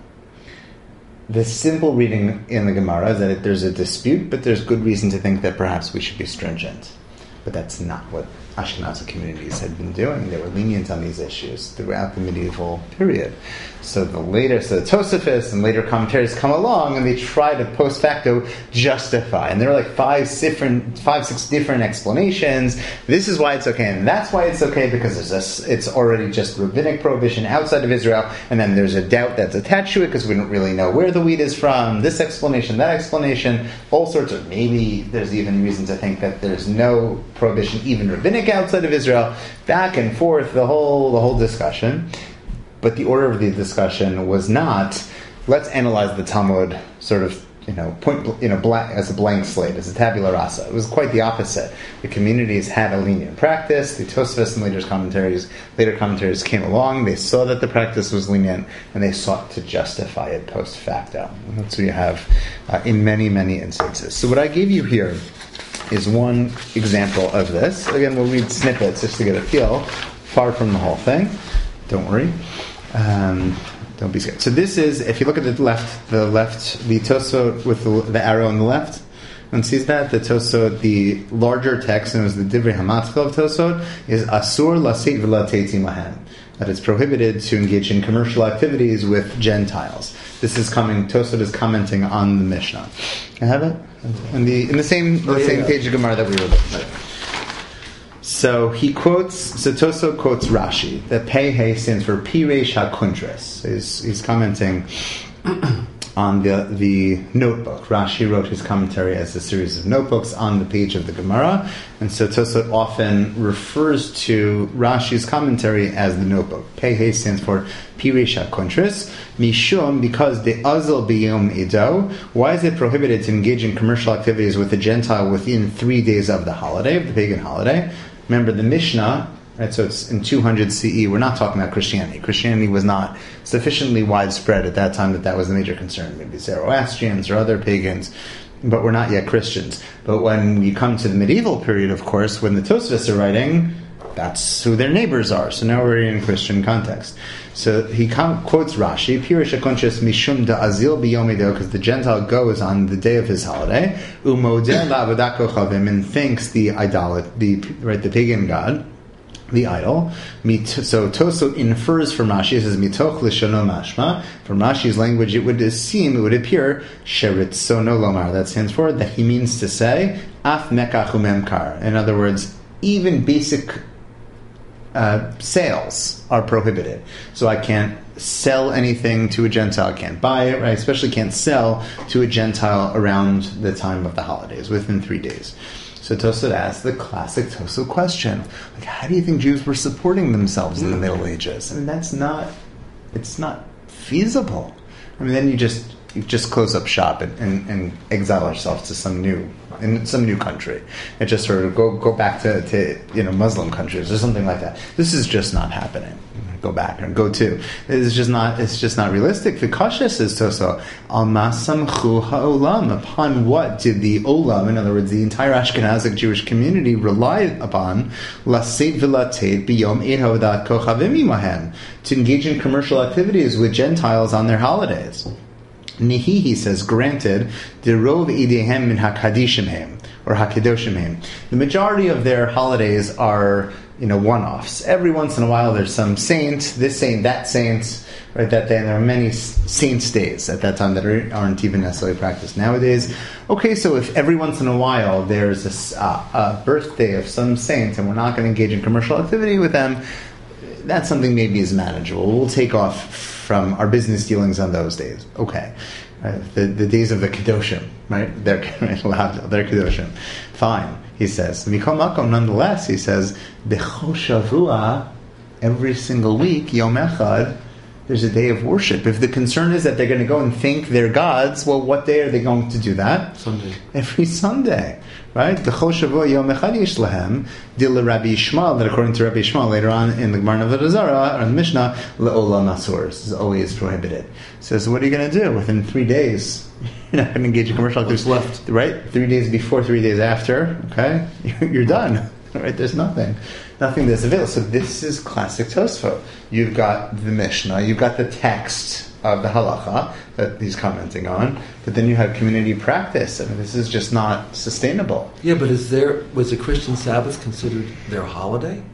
The simple reading in the Gemara is that it, there's a dispute, but there's good reason to think that perhaps we should be stringent. But that's not what Ashkenazi communities had been doing. They were lenient on these issues throughout the medieval period. So the later, so the Tosafos and later commentaries come along and they try to post facto justify. And there are like five different, five, six different explanations. This is why it's okay, and that's why it's okay, because there's a, it's already just rabbinic prohibition outside of Israel, and then there's a doubt that's attached to it because we don't really know where the wheat is from, this explanation, that explanation, all sorts of, maybe there's even reason to think that there's no prohibition, even rabbinic outside of Israel, back and forth, the whole, the whole discussion. But the order of the discussion was not, let's analyze the Talmud sort of, you know, point, you know, black, as a blank slate, as a tabula rasa. It was quite the opposite. The communities had a lenient practice. The Tosafos and later commentaries, later commentaries came along. They saw that the practice was lenient, and they sought to justify it post facto. And that's what you have uh, in many, many instances. So what I gave you here is one example of this. Again, we'll read snippets just to get a feel, far from the whole thing. Don't worry. Um, don't be scared. So this is, if you look at the left, the left, the Tosafot with the, the arrow on the left, one sees that the Tosafot, the larger text, known as the Divrei Hamatzchel of Tosafot, is Asur laseit v'lateti mahem, that it's prohibited to engage in commercial activities with Gentiles. This is coming. Tosafot is commenting on the Mishnah. I have it in the in the same the oh, yeah, same yeah. page of Gemara that we were looking at. So he quotes, so Tosafot quotes Rashi. The Pei He stands for Pireish HaKuntras. So he's, he's commenting on the the notebook. Rashi wrote his commentary as a series of notebooks on the page of the Gemara, and so Tosafot often refers to Rashi's commentary as the notebook. Pei He stands for Pireish HaKuntras. Mishum, because the Azal Biyom Edo. Why is it prohibited to engage in commercial activities with a Gentile within three days of the holiday, of the pagan holiday? Remember the Mishnah, right? So it's in two hundred C E. We're not talking about Christianity. Christianity was not sufficiently widespread at that time that that was a major concern. Maybe Zoroastrians or other pagans, but we're not yet Christians. But when we come to the medieval period, of course, when the Tosafos are writing, that's who their neighbors are. So now we're in Christian context. So he com- quotes Rashi, Pireish HaKuntras mishum da azil biyom edo, because the Gentile goes on the day of his holiday, umodeh la'avodat kochavim, and thanks the idolat, the right, the pagan god, the idol. So Tosafot infers from Rashi, it says mitoch lishono mashma. From Rashi's language, it would seem, it would appear sheritzono lomar. That stands for that he means to say af mekach umemkar. In other words, even basic Uh, sales are prohibited. So I can't sell anything to a Gentile. I can't buy it, right? I especially can't sell to a Gentile around the time of the holidays, within three days. So Tosafot asks the classic Tosafot question. Like, how do you think Jews were supporting themselves in the Middle Ages? I mean, that's not, it's not feasible. I mean, then you just, you just close up shop and, and, and exile ourselves to some new in some new country, and just sort of go go back to, to you know Muslim countries or something like that. This is just not happening. Go back and go to. It's just not. It's just not realistic. The Kasha says Tosafot al masamchu ha'olam. Upon what did the olam, in other words, the entire Ashkenazic Jewish community, rely upon laseit v'lateit biyom eid havodat kochavim imahem, to engage in commercial activities with Gentiles on their holidays? Nihi, he says, granted, the rov idehem min hakadishimhem, or hakedoshimhem. The majority of their holidays are, you know, one-offs. Every once in a while there's some saint, this saint, that saint, right, that day, and there are many saints' days at that time that are, aren't even necessarily practiced nowadays. Okay, so if every once in a while there's a, uh, a birthday of some saint, and we're not going to engage in commercial activity with them, that's something maybe is manageable. We'll take off from our business dealings on those days. Okay. Right? The the days of the Kedoshim, right? They're allowed, they're Kedoshim. Fine, he says. Mikol Makom, nonetheless, he says, B'chol Shavua, every single week, Yom Echad, there's a day of worship. If the concern is that they're going to go and thank their gods, well, what day are they going to do that? Sunday. Every Sunday. Right? B'chol Shavua Yom Echad Yesh Lahem, Dil Rabbi Yishmael, that according to Rabbi Yishmael, later on in the Gemara of the Zara, or in the Mishnah, Le'olam Asur. This is always prohibited. Says, what are you going to do? Within three days, you're not going to engage in commercial activities. What's left? Right? Three days before, three days after, okay? You're done. Right? There's nothing. Nothing that's available. So this is classic Tosafot. You've got the Mishnah, you've got the text of the halacha that he's commenting on, but then you have community practice. I mean, this is just not sustainable. Yeah, but is there was the Christian Sabbath considered their holiday?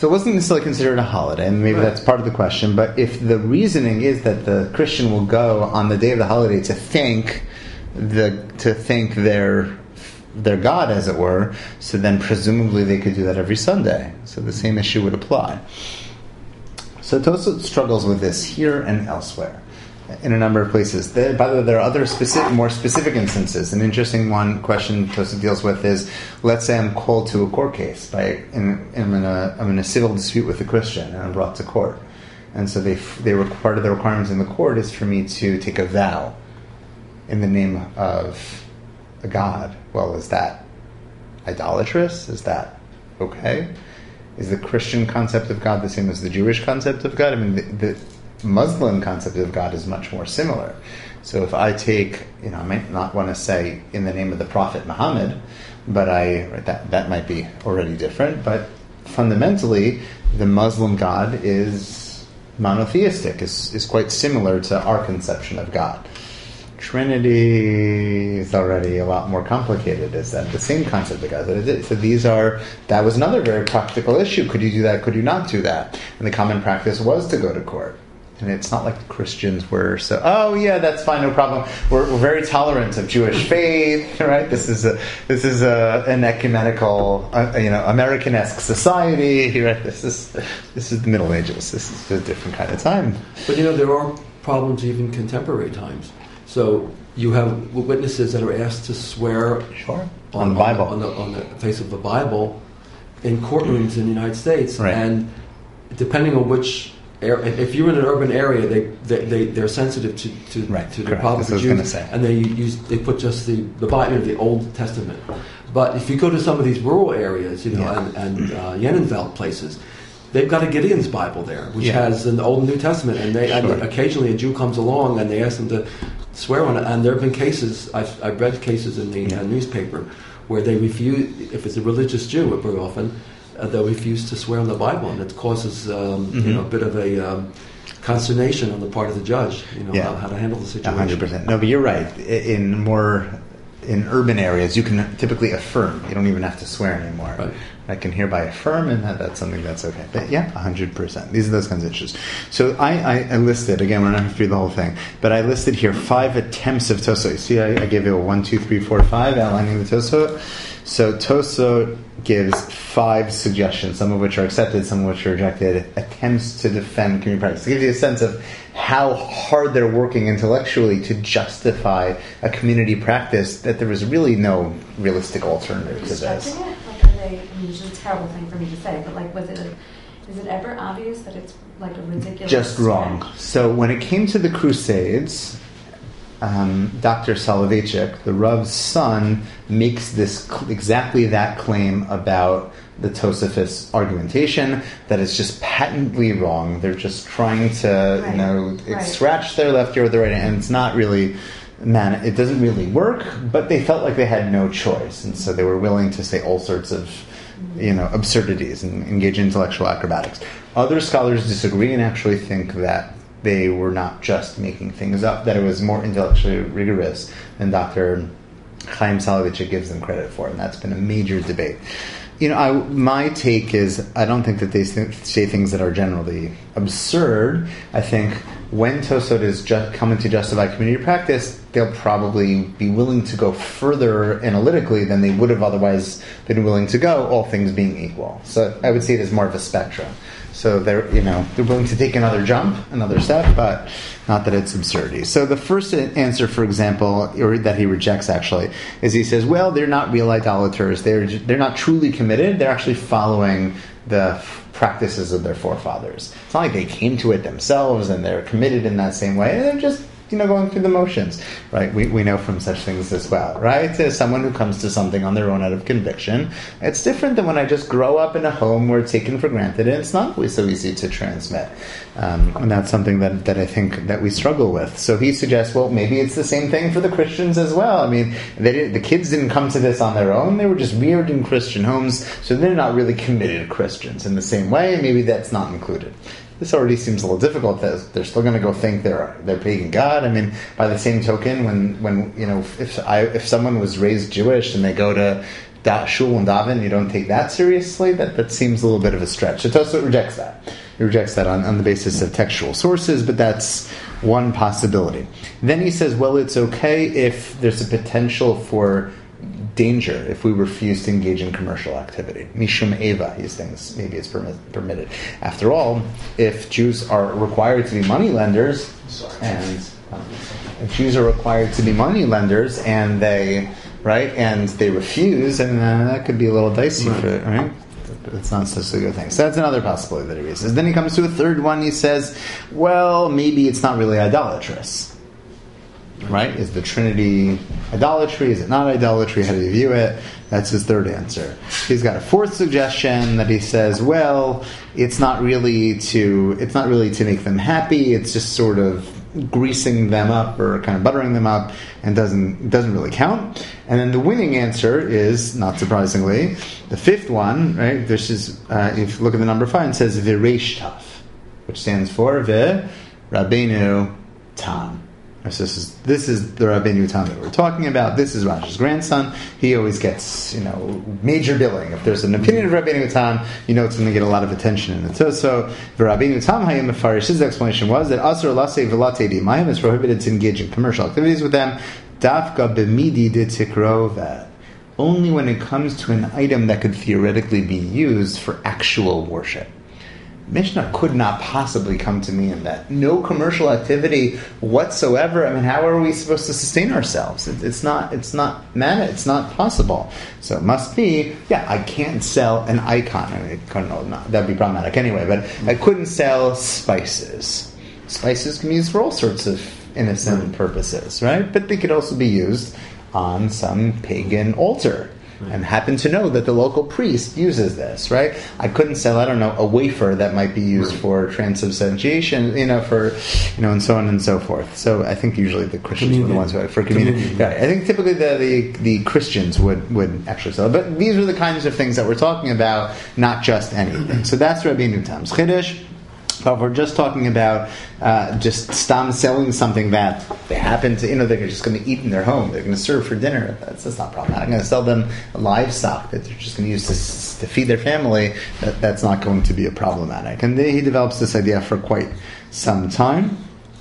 So it wasn't necessarily considered a holiday, and maybe Right. that's part of the question. But if the reasoning is that the Christian will go on the day of the holiday to thank the to thank their their God, as it were, so then presumably they could do that every Sunday. So the same issue would apply. So Tosfot struggles with this here and elsewhere, in a number of places. There, by the way, there are other specific, more specific instances. An interesting one question Tosfot deals with is, let's say I'm called to a court case. By in, I'm, in a, I'm in a civil dispute with a Christian, and I'm brought to court. And so they, they were, part of the requirements in the court is for me to take a vow in the name of a god. Well, is that idolatrous? Is that okay? Is the Christian concept of God the same as the Jewish concept of God? I mean, the, the Muslim concept of God is much more similar. So if I take, you know, I might not want to say in the name of the Prophet Muhammad, but I right, that that might be already different. But fundamentally, the Muslim God is monotheistic, is is quite similar to our conception of God. Trinity is already a lot more complicated. Is that the same concept of God? So these are, that was another very practical issue. Could you do that? Could you not do that? And the common practice was to go to court. And it's not like the Christians were so, oh yeah, that's fine, no problem. We're, we're very tolerant of Jewish faith, right? This is a, this is a, an ecumenical, uh, you know, American-esque society, right? This is this is the Middle Ages. This is a different kind of time. But you know, there are problems even contemporary times. So you have witnesses that are asked to swear Sure. on, On the Bible. on the, on the face of the Bible in courtrooms in the United States, Right. and depending on which area, if you're in an urban area, they they, they they're sensitive to to, Right, to the correct. problems That's of what I was Jews, gonna say. and they use they put just the the Bible, the Old Testament. But if you go to some of these rural areas, you know, Yeah. and, and uh, Yenenfeld places, they've got a Gideon's Bible there, which Yeah. has an Old and New Testament, and they Sure. and occasionally a Jew comes along and they ask them to swear on it. And there have been cases, I've, I've read cases in the Yeah. uh, newspaper where they refuse, if it's a religious Jew, very often uh, they'll refuse to swear on the Bible, and it causes um, Mm-hmm. you know a bit of a um, consternation on the part of the judge, you know, Yeah. how, how to handle the situation. A hundred percent. No, but you're right. I- In more in urban areas, you can typically affirm. You don't even have to swear anymore. Right. I can hereby affirm, and that, that's something that's okay. But yeah, a hundred percent. These are those kinds of issues. So I, I, I listed again. We're not going to read the whole thing, but I listed here five attempts of Tosfot. You see, I, I gave you a one, two, three, four, five outlining the Tosfot. So Tosfot gives five suggestions, some of which are accepted, some of which are rejected, attempts to defend community practice. To give you a sense of how hard they're working intellectually to justify a community practice, that there was really no realistic alternative to this. Respecting it? Like, are they, I mean, it's just a terrible thing for me to say, but like, was it, a, is it ever obvious that it's like a ridiculous Just wrong. stretch? So when it came to the Crusades, um, Doctor Soloveitchik, the Rav's son, makes this cl- exactly that claim about the Tosafist argumentation, that it's just patently wrong. They're just trying to, Right. you know, Right. scratch their left ear with the right, and it's not really, man, it doesn't really work. But they felt like they had no choice, and so they were willing to say all sorts of, you know, absurdities and engage in intellectual acrobatics. Other scholars disagree and actually think that they were not just making things up, that it was more intellectually rigorous than Doctor Chaim Soloveitchik gives them credit for, and that's been a major debate. You know, I, my take is I don't think that they say things that are generally absurd. I think when Tosfot is just coming to justify community practice, they'll probably be willing to go further analytically than they would have otherwise been willing to go, all things being equal. So I would see it as more of a spectrum. So they're, you know, they're willing to take another jump, another step, but not that it's absurdity. So the first answer, for example, or that he rejects actually, is he says, well, they're not real idolaters. They're they're not truly committed. They're actually following the practices of their forefathers. It's not like they came to it themselves and they're committed in that same way. They're just, you know, going through the motions, right? We we know from such things as well, right? As someone who comes to something on their own out of conviction, it's different than when I just grow up in a home where it's taken for granted and it's not always so easy to transmit. Um, and that's something that, that I think that we struggle with. So he suggests, well, maybe it's the same thing for the Christians as well. I mean, they didn't, the kids didn't come to this on their own. They were just reared in Christian homes, so they're not really committed Christians in the same way. Maybe that's not included. This already seems a little difficult. That they're still going to go think they're they're pagan God. I mean, by the same token, when, when you know, if I if someone was raised Jewish and they go to da, shul and daven, you don't take that seriously, that, that seems a little bit of a stretch. So Tosfot rejects that. He rejects that on, on the basis of textual sources, but that's one possibility. Then he says, well, it's okay if there's a potential for danger if we refuse to engage in commercial activity. Mishum Eva, he thinks maybe it's permi- permitted. After all, if Jews are required to be money lenders, and um, if Jews are required to be money lenders, and they right and they refuse, and uh, that could be a little dicey right. for it, right? It's not such a good thing. So that's another possibility that he raises. Then he comes to a third one. He says, well, maybe it's not really idolatrous. Right? Is the Trinity idolatry? Is it not idolatry? How do you view it? That's his third answer. He's got a fourth suggestion that he says, well, it's not really to it's not really to make them happy. It's just sort of greasing them up or kind of buttering them up, and doesn't doesn't really count. And then the winning answer is, not surprisingly, the fifth one. Right? This is uh, if you look at the number five, it says V'reish Taf, which stands for Ve Rabbeinu Tam. So this is this is the Rabbeinu Tam that we're talking about. This is Rashi's grandson. He always gets, you know, major billing. If there's an opinion of Rabbeinu Tam, you know it's going to get a lot of attention in it. So, so the Rabbeinu Tam Hayim Mefarish, his explanation was that Asur Lasei V'Latei B'Mayim is prohibited to engage in commercial activities with them. Dafka B'Midi De Tikrova. Only when it comes to an item that could theoretically be used for actual worship. Mishnah could not possibly come to me in that. No commercial activity whatsoever. I mean, how are we supposed to sustain ourselves? It, it's not, it's not, man, it's not possible. So it must be, yeah, I can't sell an icon. I mean, I don't know, not, that'd be problematic anyway, but I couldn't sell spices. Spices can be used for all sorts of innocent right. purposes, right? But they could also be used on some pagan altar. And happen to know that the local priest uses this, right? I couldn't sell, I don't know, a wafer that might be used for transubstantiation, you know, for, you know, and so on and so forth. So I think usually the Christians communion. were the ones who, for community. communion. Yeah, I think typically the, the the Christians would, would actually sell it. But these are the kinds of things that we're talking about, not just anything. So that's Rabbeinu Tam's Chiddush. But we're just talking about uh, just stam selling something that they happen to, you know, they're just going to eat in their home. They're going to serve for dinner. That's, that's not problematic. I'm going to sell them livestock that they're just going to use to, to feed their family. That, that's not going to be a problematic. And he develops this idea for quite some time.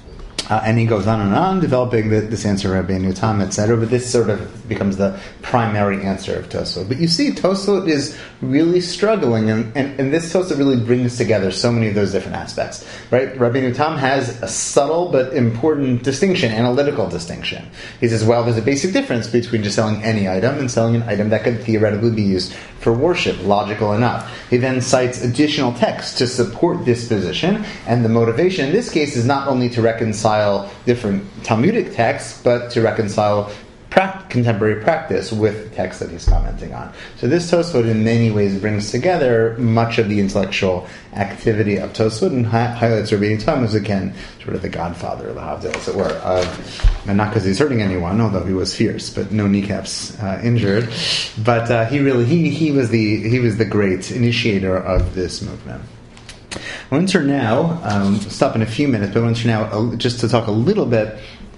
Uh, and he goes on and on, developing the, this answer of Rabbeinu Tam, et cetera. But this sort of becomes the primary answer of Tosfot. But you see, Tosfot is really struggling, and, and, and this Tosfot really brings together so many of those different aspects. Right? Rabbeinu Tam has a subtle but important distinction, analytical distinction. He says, well, there's a basic difference between just selling any item and selling an item that could theoretically be used for worship. Logical enough. He then cites additional texts to support this position, and the motivation in this case is not only to reconcile different Talmudic texts, but to reconcile pra- contemporary practice with the text that he's commenting on. So this Tosfot in many ways brings together much of the intellectual activity of Tosfot and hi- highlights Rabbeinu Tam as, again, sort of the godfather, Lahavdil, as it were, of, and not because he's hurting anyone, although he was fierce, but no kneecaps uh, injured. But uh, he really, he he was the he was the great initiator of this movement. I want to turn now, um, stop in a few minutes, but I want to turn now uh, just to talk a little bit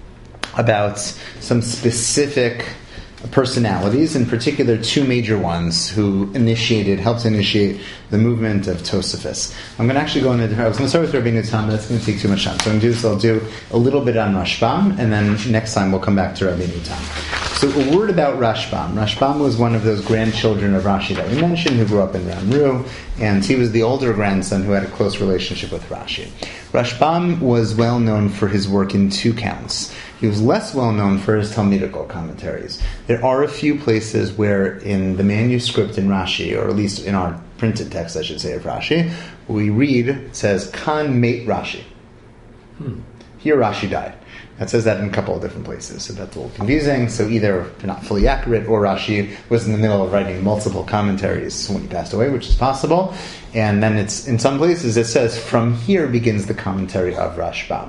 about some specific personalities, in particular two major ones who initiated, helped initiate the movement of Tosafos. I'm going to actually go into, I was going to start with Rabbeinu Tam, but that's going to take too much time. So I'm going to do this, I'll do a little bit on Rashbam, and then next time we'll come back to Rabbeinu Tam. So a word about Rashbam. Rashbam was one of those grandchildren of Rashi that we mentioned, who grew up in Ramru, and he was the older grandson who had a close relationship with Rashi. Rashbam was well known for his work in two counts. He was less well known for his Talmudical commentaries. There are a few places where in the manuscript in Rashi, or at least in our printed text, I should say, of Rashi, we read, it says, Kan mate Rashi. Hmm. Here Rashi died. It says that in a couple of different places, so that's a little confusing. So either they're not fully accurate, or Rashi was in the middle of writing multiple commentaries when he passed away, which is possible. And then it's in some places it says, from here begins the commentary of Rashbam.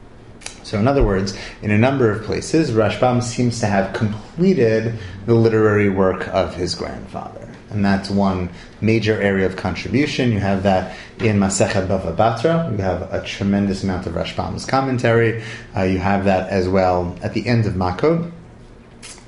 So in other words, in a number of places, Rashbam seems to have completed the literary work of his grandfather. And that's one major area of contribution. You have that in Masechet Bava Batra. You have a tremendous amount of Rashbam's commentary. Uh, you have that as well at the end of Makot.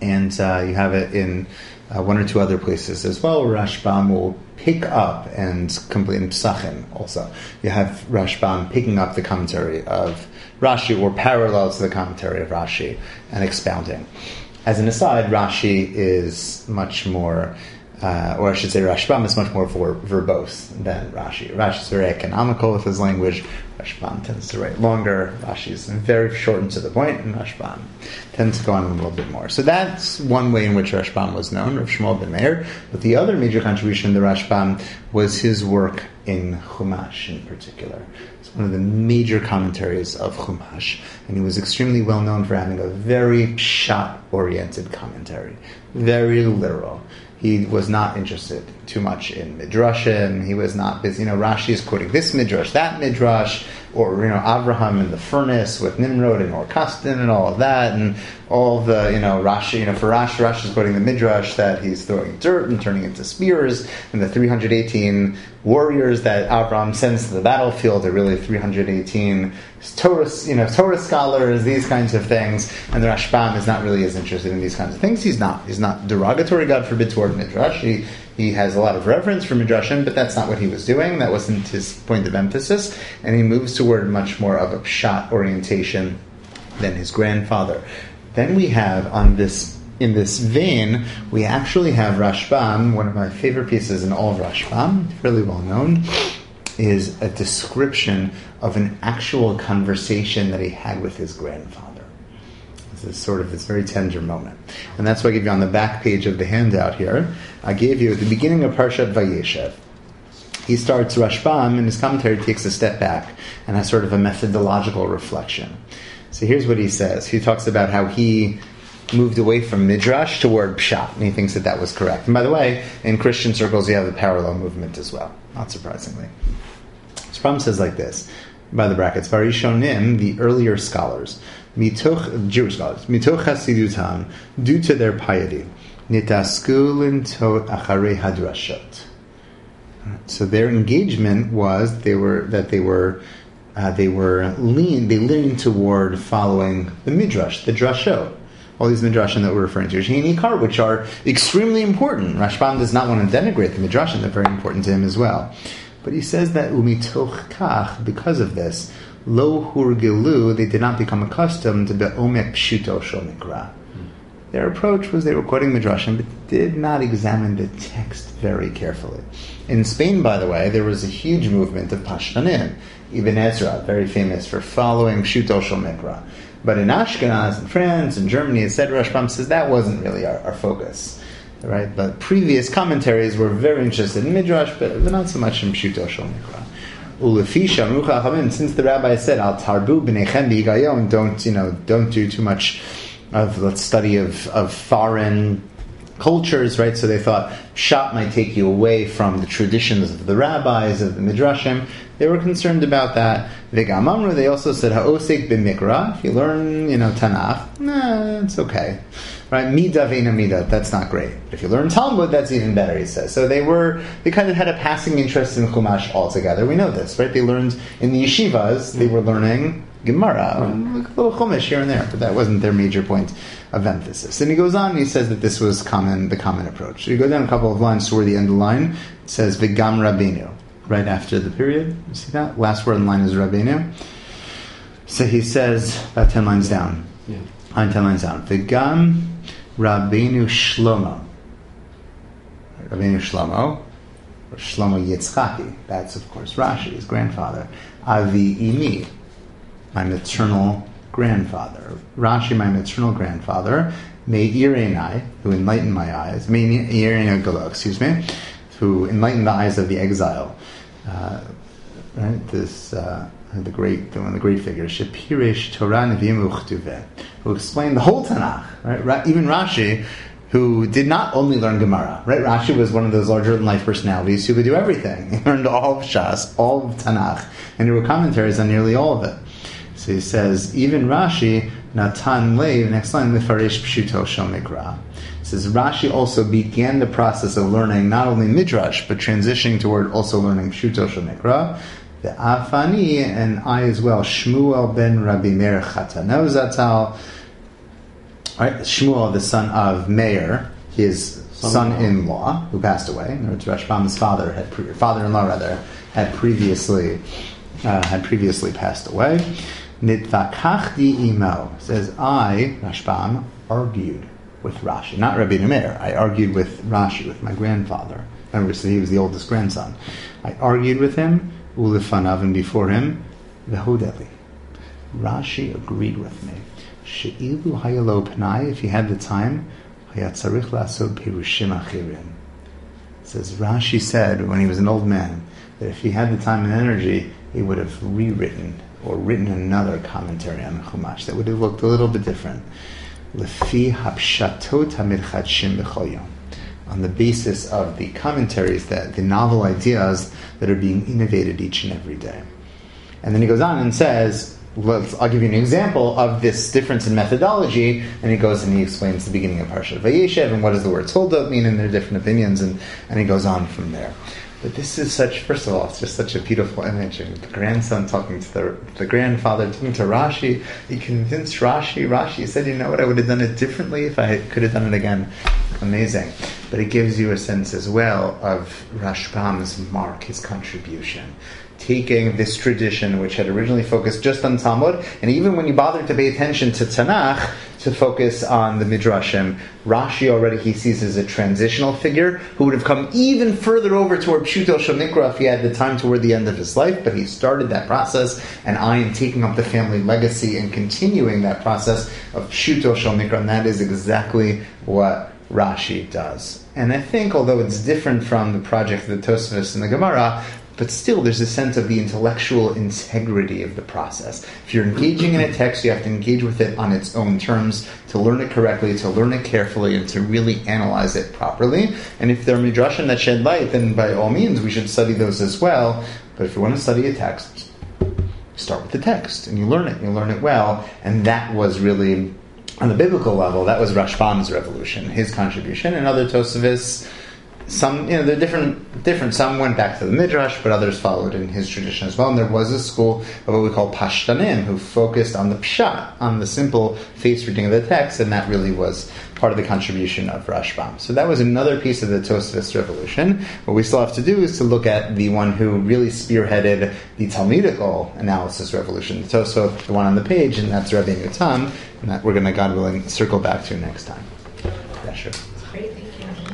And uh, you have it in uh, one or two other places as well, where Rashbam will pick up and complete in Psachim also. You have Rashbam picking up the commentary of Rashi, or parallel to the commentary of Rashi, and expounding. As an aside, Rashi is much more, uh, or I should say Rashbam is much more ver- verbose than Rashi. Rashi is very economical with his language. Rashbam tends to write longer. Rashi is very short and to the point, and Rashbam tends to go on a little bit more. So that's one way in which Rashbam was known, Rav Shmuel ben Meir. But the other major contribution to Rashbam was his work in Chumash in particular. It's one of the major commentaries of Chumash, and he was extremely well known for having a very pshat-oriented commentary, very literal. He was not interested too much in midrashim. He was not busy. You know, Rashi is quoting this midrash, that midrash, or you know, Abraham in the furnace with Nimrod and Orkastin and all of that, and all the you know Rashi. You know, for Rashi, Rashi is quoting the midrash that he's throwing dirt and turning into spears, and the three hundred eighteen warriors that Abraham sends to the battlefield are really three hundred eighteen Torah, you know, Torah scholars, these kinds of things. And the Rashbam is not really as interested in these kinds of things. He's not. He's not derogatory, God forbid, toward midrash. He he has a lot of reverence for midrashim, but that's not what he was doing. That wasn't his point of emphasis. And he moves toward much more of a pshat orientation than his grandfather. Then we have on this. In this vein, we actually have Rashbam, one of my favorite pieces in all of Rashbam, fairly well known, is a description of an actual conversation that he had with his grandfather. This is sort of this very tender moment. And that's what I gave you on the back page of the handout here. I gave you at the beginning of Parshat Vayeshev. He starts Rashbam, and his commentary takes a step back and has sort of a methodological reflection. So here's what he says. He talks about how he moved away from midrash toward pshat, and he thinks that that was correct. And by the way, in Christian circles, you have the parallel movement as well, not surprisingly. So Rambam says like this, by the brackets, Varishonim, the earlier scholars, mitoch, Jewish scholars, mitoch hasidutam, due to their piety, nitasku lintot acharei hadrashot. So their engagement was they were that they were uh, they were lean they leaned toward following the midrash, the drashot. All these midrashim that we're referring to, Shehini Kar, which are extremely important. Rashbam does not want to denigrate the midrashim; they're very important to him as well. But he says that umitoch kach, because of this, lo hurgilu, they did not become accustomed to be'omek pshuto shel mikra. Their approach was they were quoting midrashim, but did not examine the text very carefully. In Spain, by the way, there was a huge movement of Pashtanim. Ibn Ezra, very famous for following pshuto shel mikra. But in Ashkenaz, in France, in Germany, et cetera, Rashbam says that wasn't really our, our focus, right? But previous commentaries were very interested in midrash, but not so much in pshuto shel mikra. Ulefisha Merucha Chachamim, since the rabbi said al tarbu b'nechem b'higayon, don't you know, don't do too much of the study of of foreign cultures, right? So they thought pshat might take you away from the traditions of the rabbis, of the midrashim. They were concerned about that. V'gam amru, they also said ha'osek b'mikra. If you learn, you know, Tanakh, nah, it's okay, right? Mida ve'ina mida, that's not great. But if you learn Talmud, that's even better, he says. So they were, they kind of had a passing interest in Chumash altogether. We know this, right? They learned in the yeshivas, they were learning Gemara, a little Chumash here and there, but that wasn't their major point of emphasis. And he goes on and he says that this was common, the common approach. So you go down a couple of lines toward the end of the line, it says V'gam Rabbeinu, right after the period. You see that? Last word in the line is Rabbeinu. So he says, about ten lines down, yeah. on ten lines down, V'gam Rabbeinu Shlomo. Rabbeinu Shlomo, or Shlomo Yitzchaki, that's of course Rashi, his grandfather. Avi Imi, my maternal grandfather. Rashi, my maternal grandfather. Me'ir Einai, who enlightened my eyes. Me'ir Einai Galo, excuse me, who enlightened the eyes of the exile. Uh, right, this uh, the great, one of the great figures, Shapirish Torah Nevi'im Uchtuveh, who explained the whole Tanakh. Right, Ra- even Rashi, who did not only learn Gemara. Right, Rashi was one of those larger than life personalities who could do everything. He learned all of Shas, all of Tanakh, and there were commentaries on nearly all of it. So he says, even Rashi, Natan Leiv, next line, Mefarish Pshuto Shel Mikra. He says, Rashi also began the process of learning not only Midrash, but transitioning toward also learning Pshuto Shel Mikra. The Afani, and I as well, Shmuel ben Rabbi Meir Chatano Zatal, right, Shmuel, the son of Meir, his son-in-law, who passed away. In other words, Rashbam's father had pre- father-in-law rather had previously uh, had previously passed away. Nitvakachdi imo says I, Rashbam, argued with Rashi, not Rabbi Meir. I argued with Rashi, with my grandfather. Remember, so he was the oldest grandson. I argued with him, ulefanav, and before him, v'hodeli. Rashi agreed with me. She'ilu hayalo pnai, if he had the time, hayatzarich lasod pirushim achirim. Says Rashi said when he was an old man that if he had the time and energy, he would have rewritten or written another commentary on the Chumash that would have looked a little bit different. Lefi hapshatot hamirchadshim b'chol yom, on the basis of the commentaries, that the novel ideas that are being innovated each and every day. And then he goes on and says, Let's, I'll give you an example of this difference in methodology, and he goes and he explains the beginning of Parshat Vayeshev and what does the word toldot mean, and their different opinions, and, and he goes on from there. But this is such, first of all, it's just such a beautiful image, and the grandson talking to the, the grandfather, talking to Rashi. He convinced Rashi. Rashi said, you know what, I would have done it differently if I could have done it again. Amazing. But it gives you a sense as well of Rashbam's mark, his contribution. Taking this tradition, which had originally focused just on Talmud, and even when you bothered to pay attention to Tanakh, to focus on the Midrashim, Rashi already he sees as a transitional figure who would have come even further over toward Pshuto Shel Mikra if he had the time toward the end of his life, but he started that process, and I am taking up the family legacy and continuing that process of Pshuto Shel Mikra, and that is exactly what Rashi does. And I think, although it's different from the project of the Tosfos and the Gemara, but still there's a sense of the intellectual integrity of the process. If you're engaging in a text, you have to engage with it on its own terms, to learn it correctly, to learn it carefully, and to really analyze it properly. And if there are midrashim that shed light, then by all means we should study those as well. But if you want to study a text, start with the text, and you learn it, and you learn it well. And that was really, on the biblical level, that was Rashbam's revolution, his contribution, and other Tosafos. Some, you know, they're different, different. Some went back to the Midrash, but others followed in his tradition as well. And there was a school of what we call Pashtanim, who focused on the Pshat, on the simple face reading of the text, and that really was part of the contribution of Rashbam. So that was another piece of the Tosfos revolution. What we still have to do is to look at the one who really spearheaded the Talmudical analysis revolution, the Tosfos, the one on the page, and that's Rabbeinu Tam, and that we're going to, God willing, circle back to next time. Yeah, sure.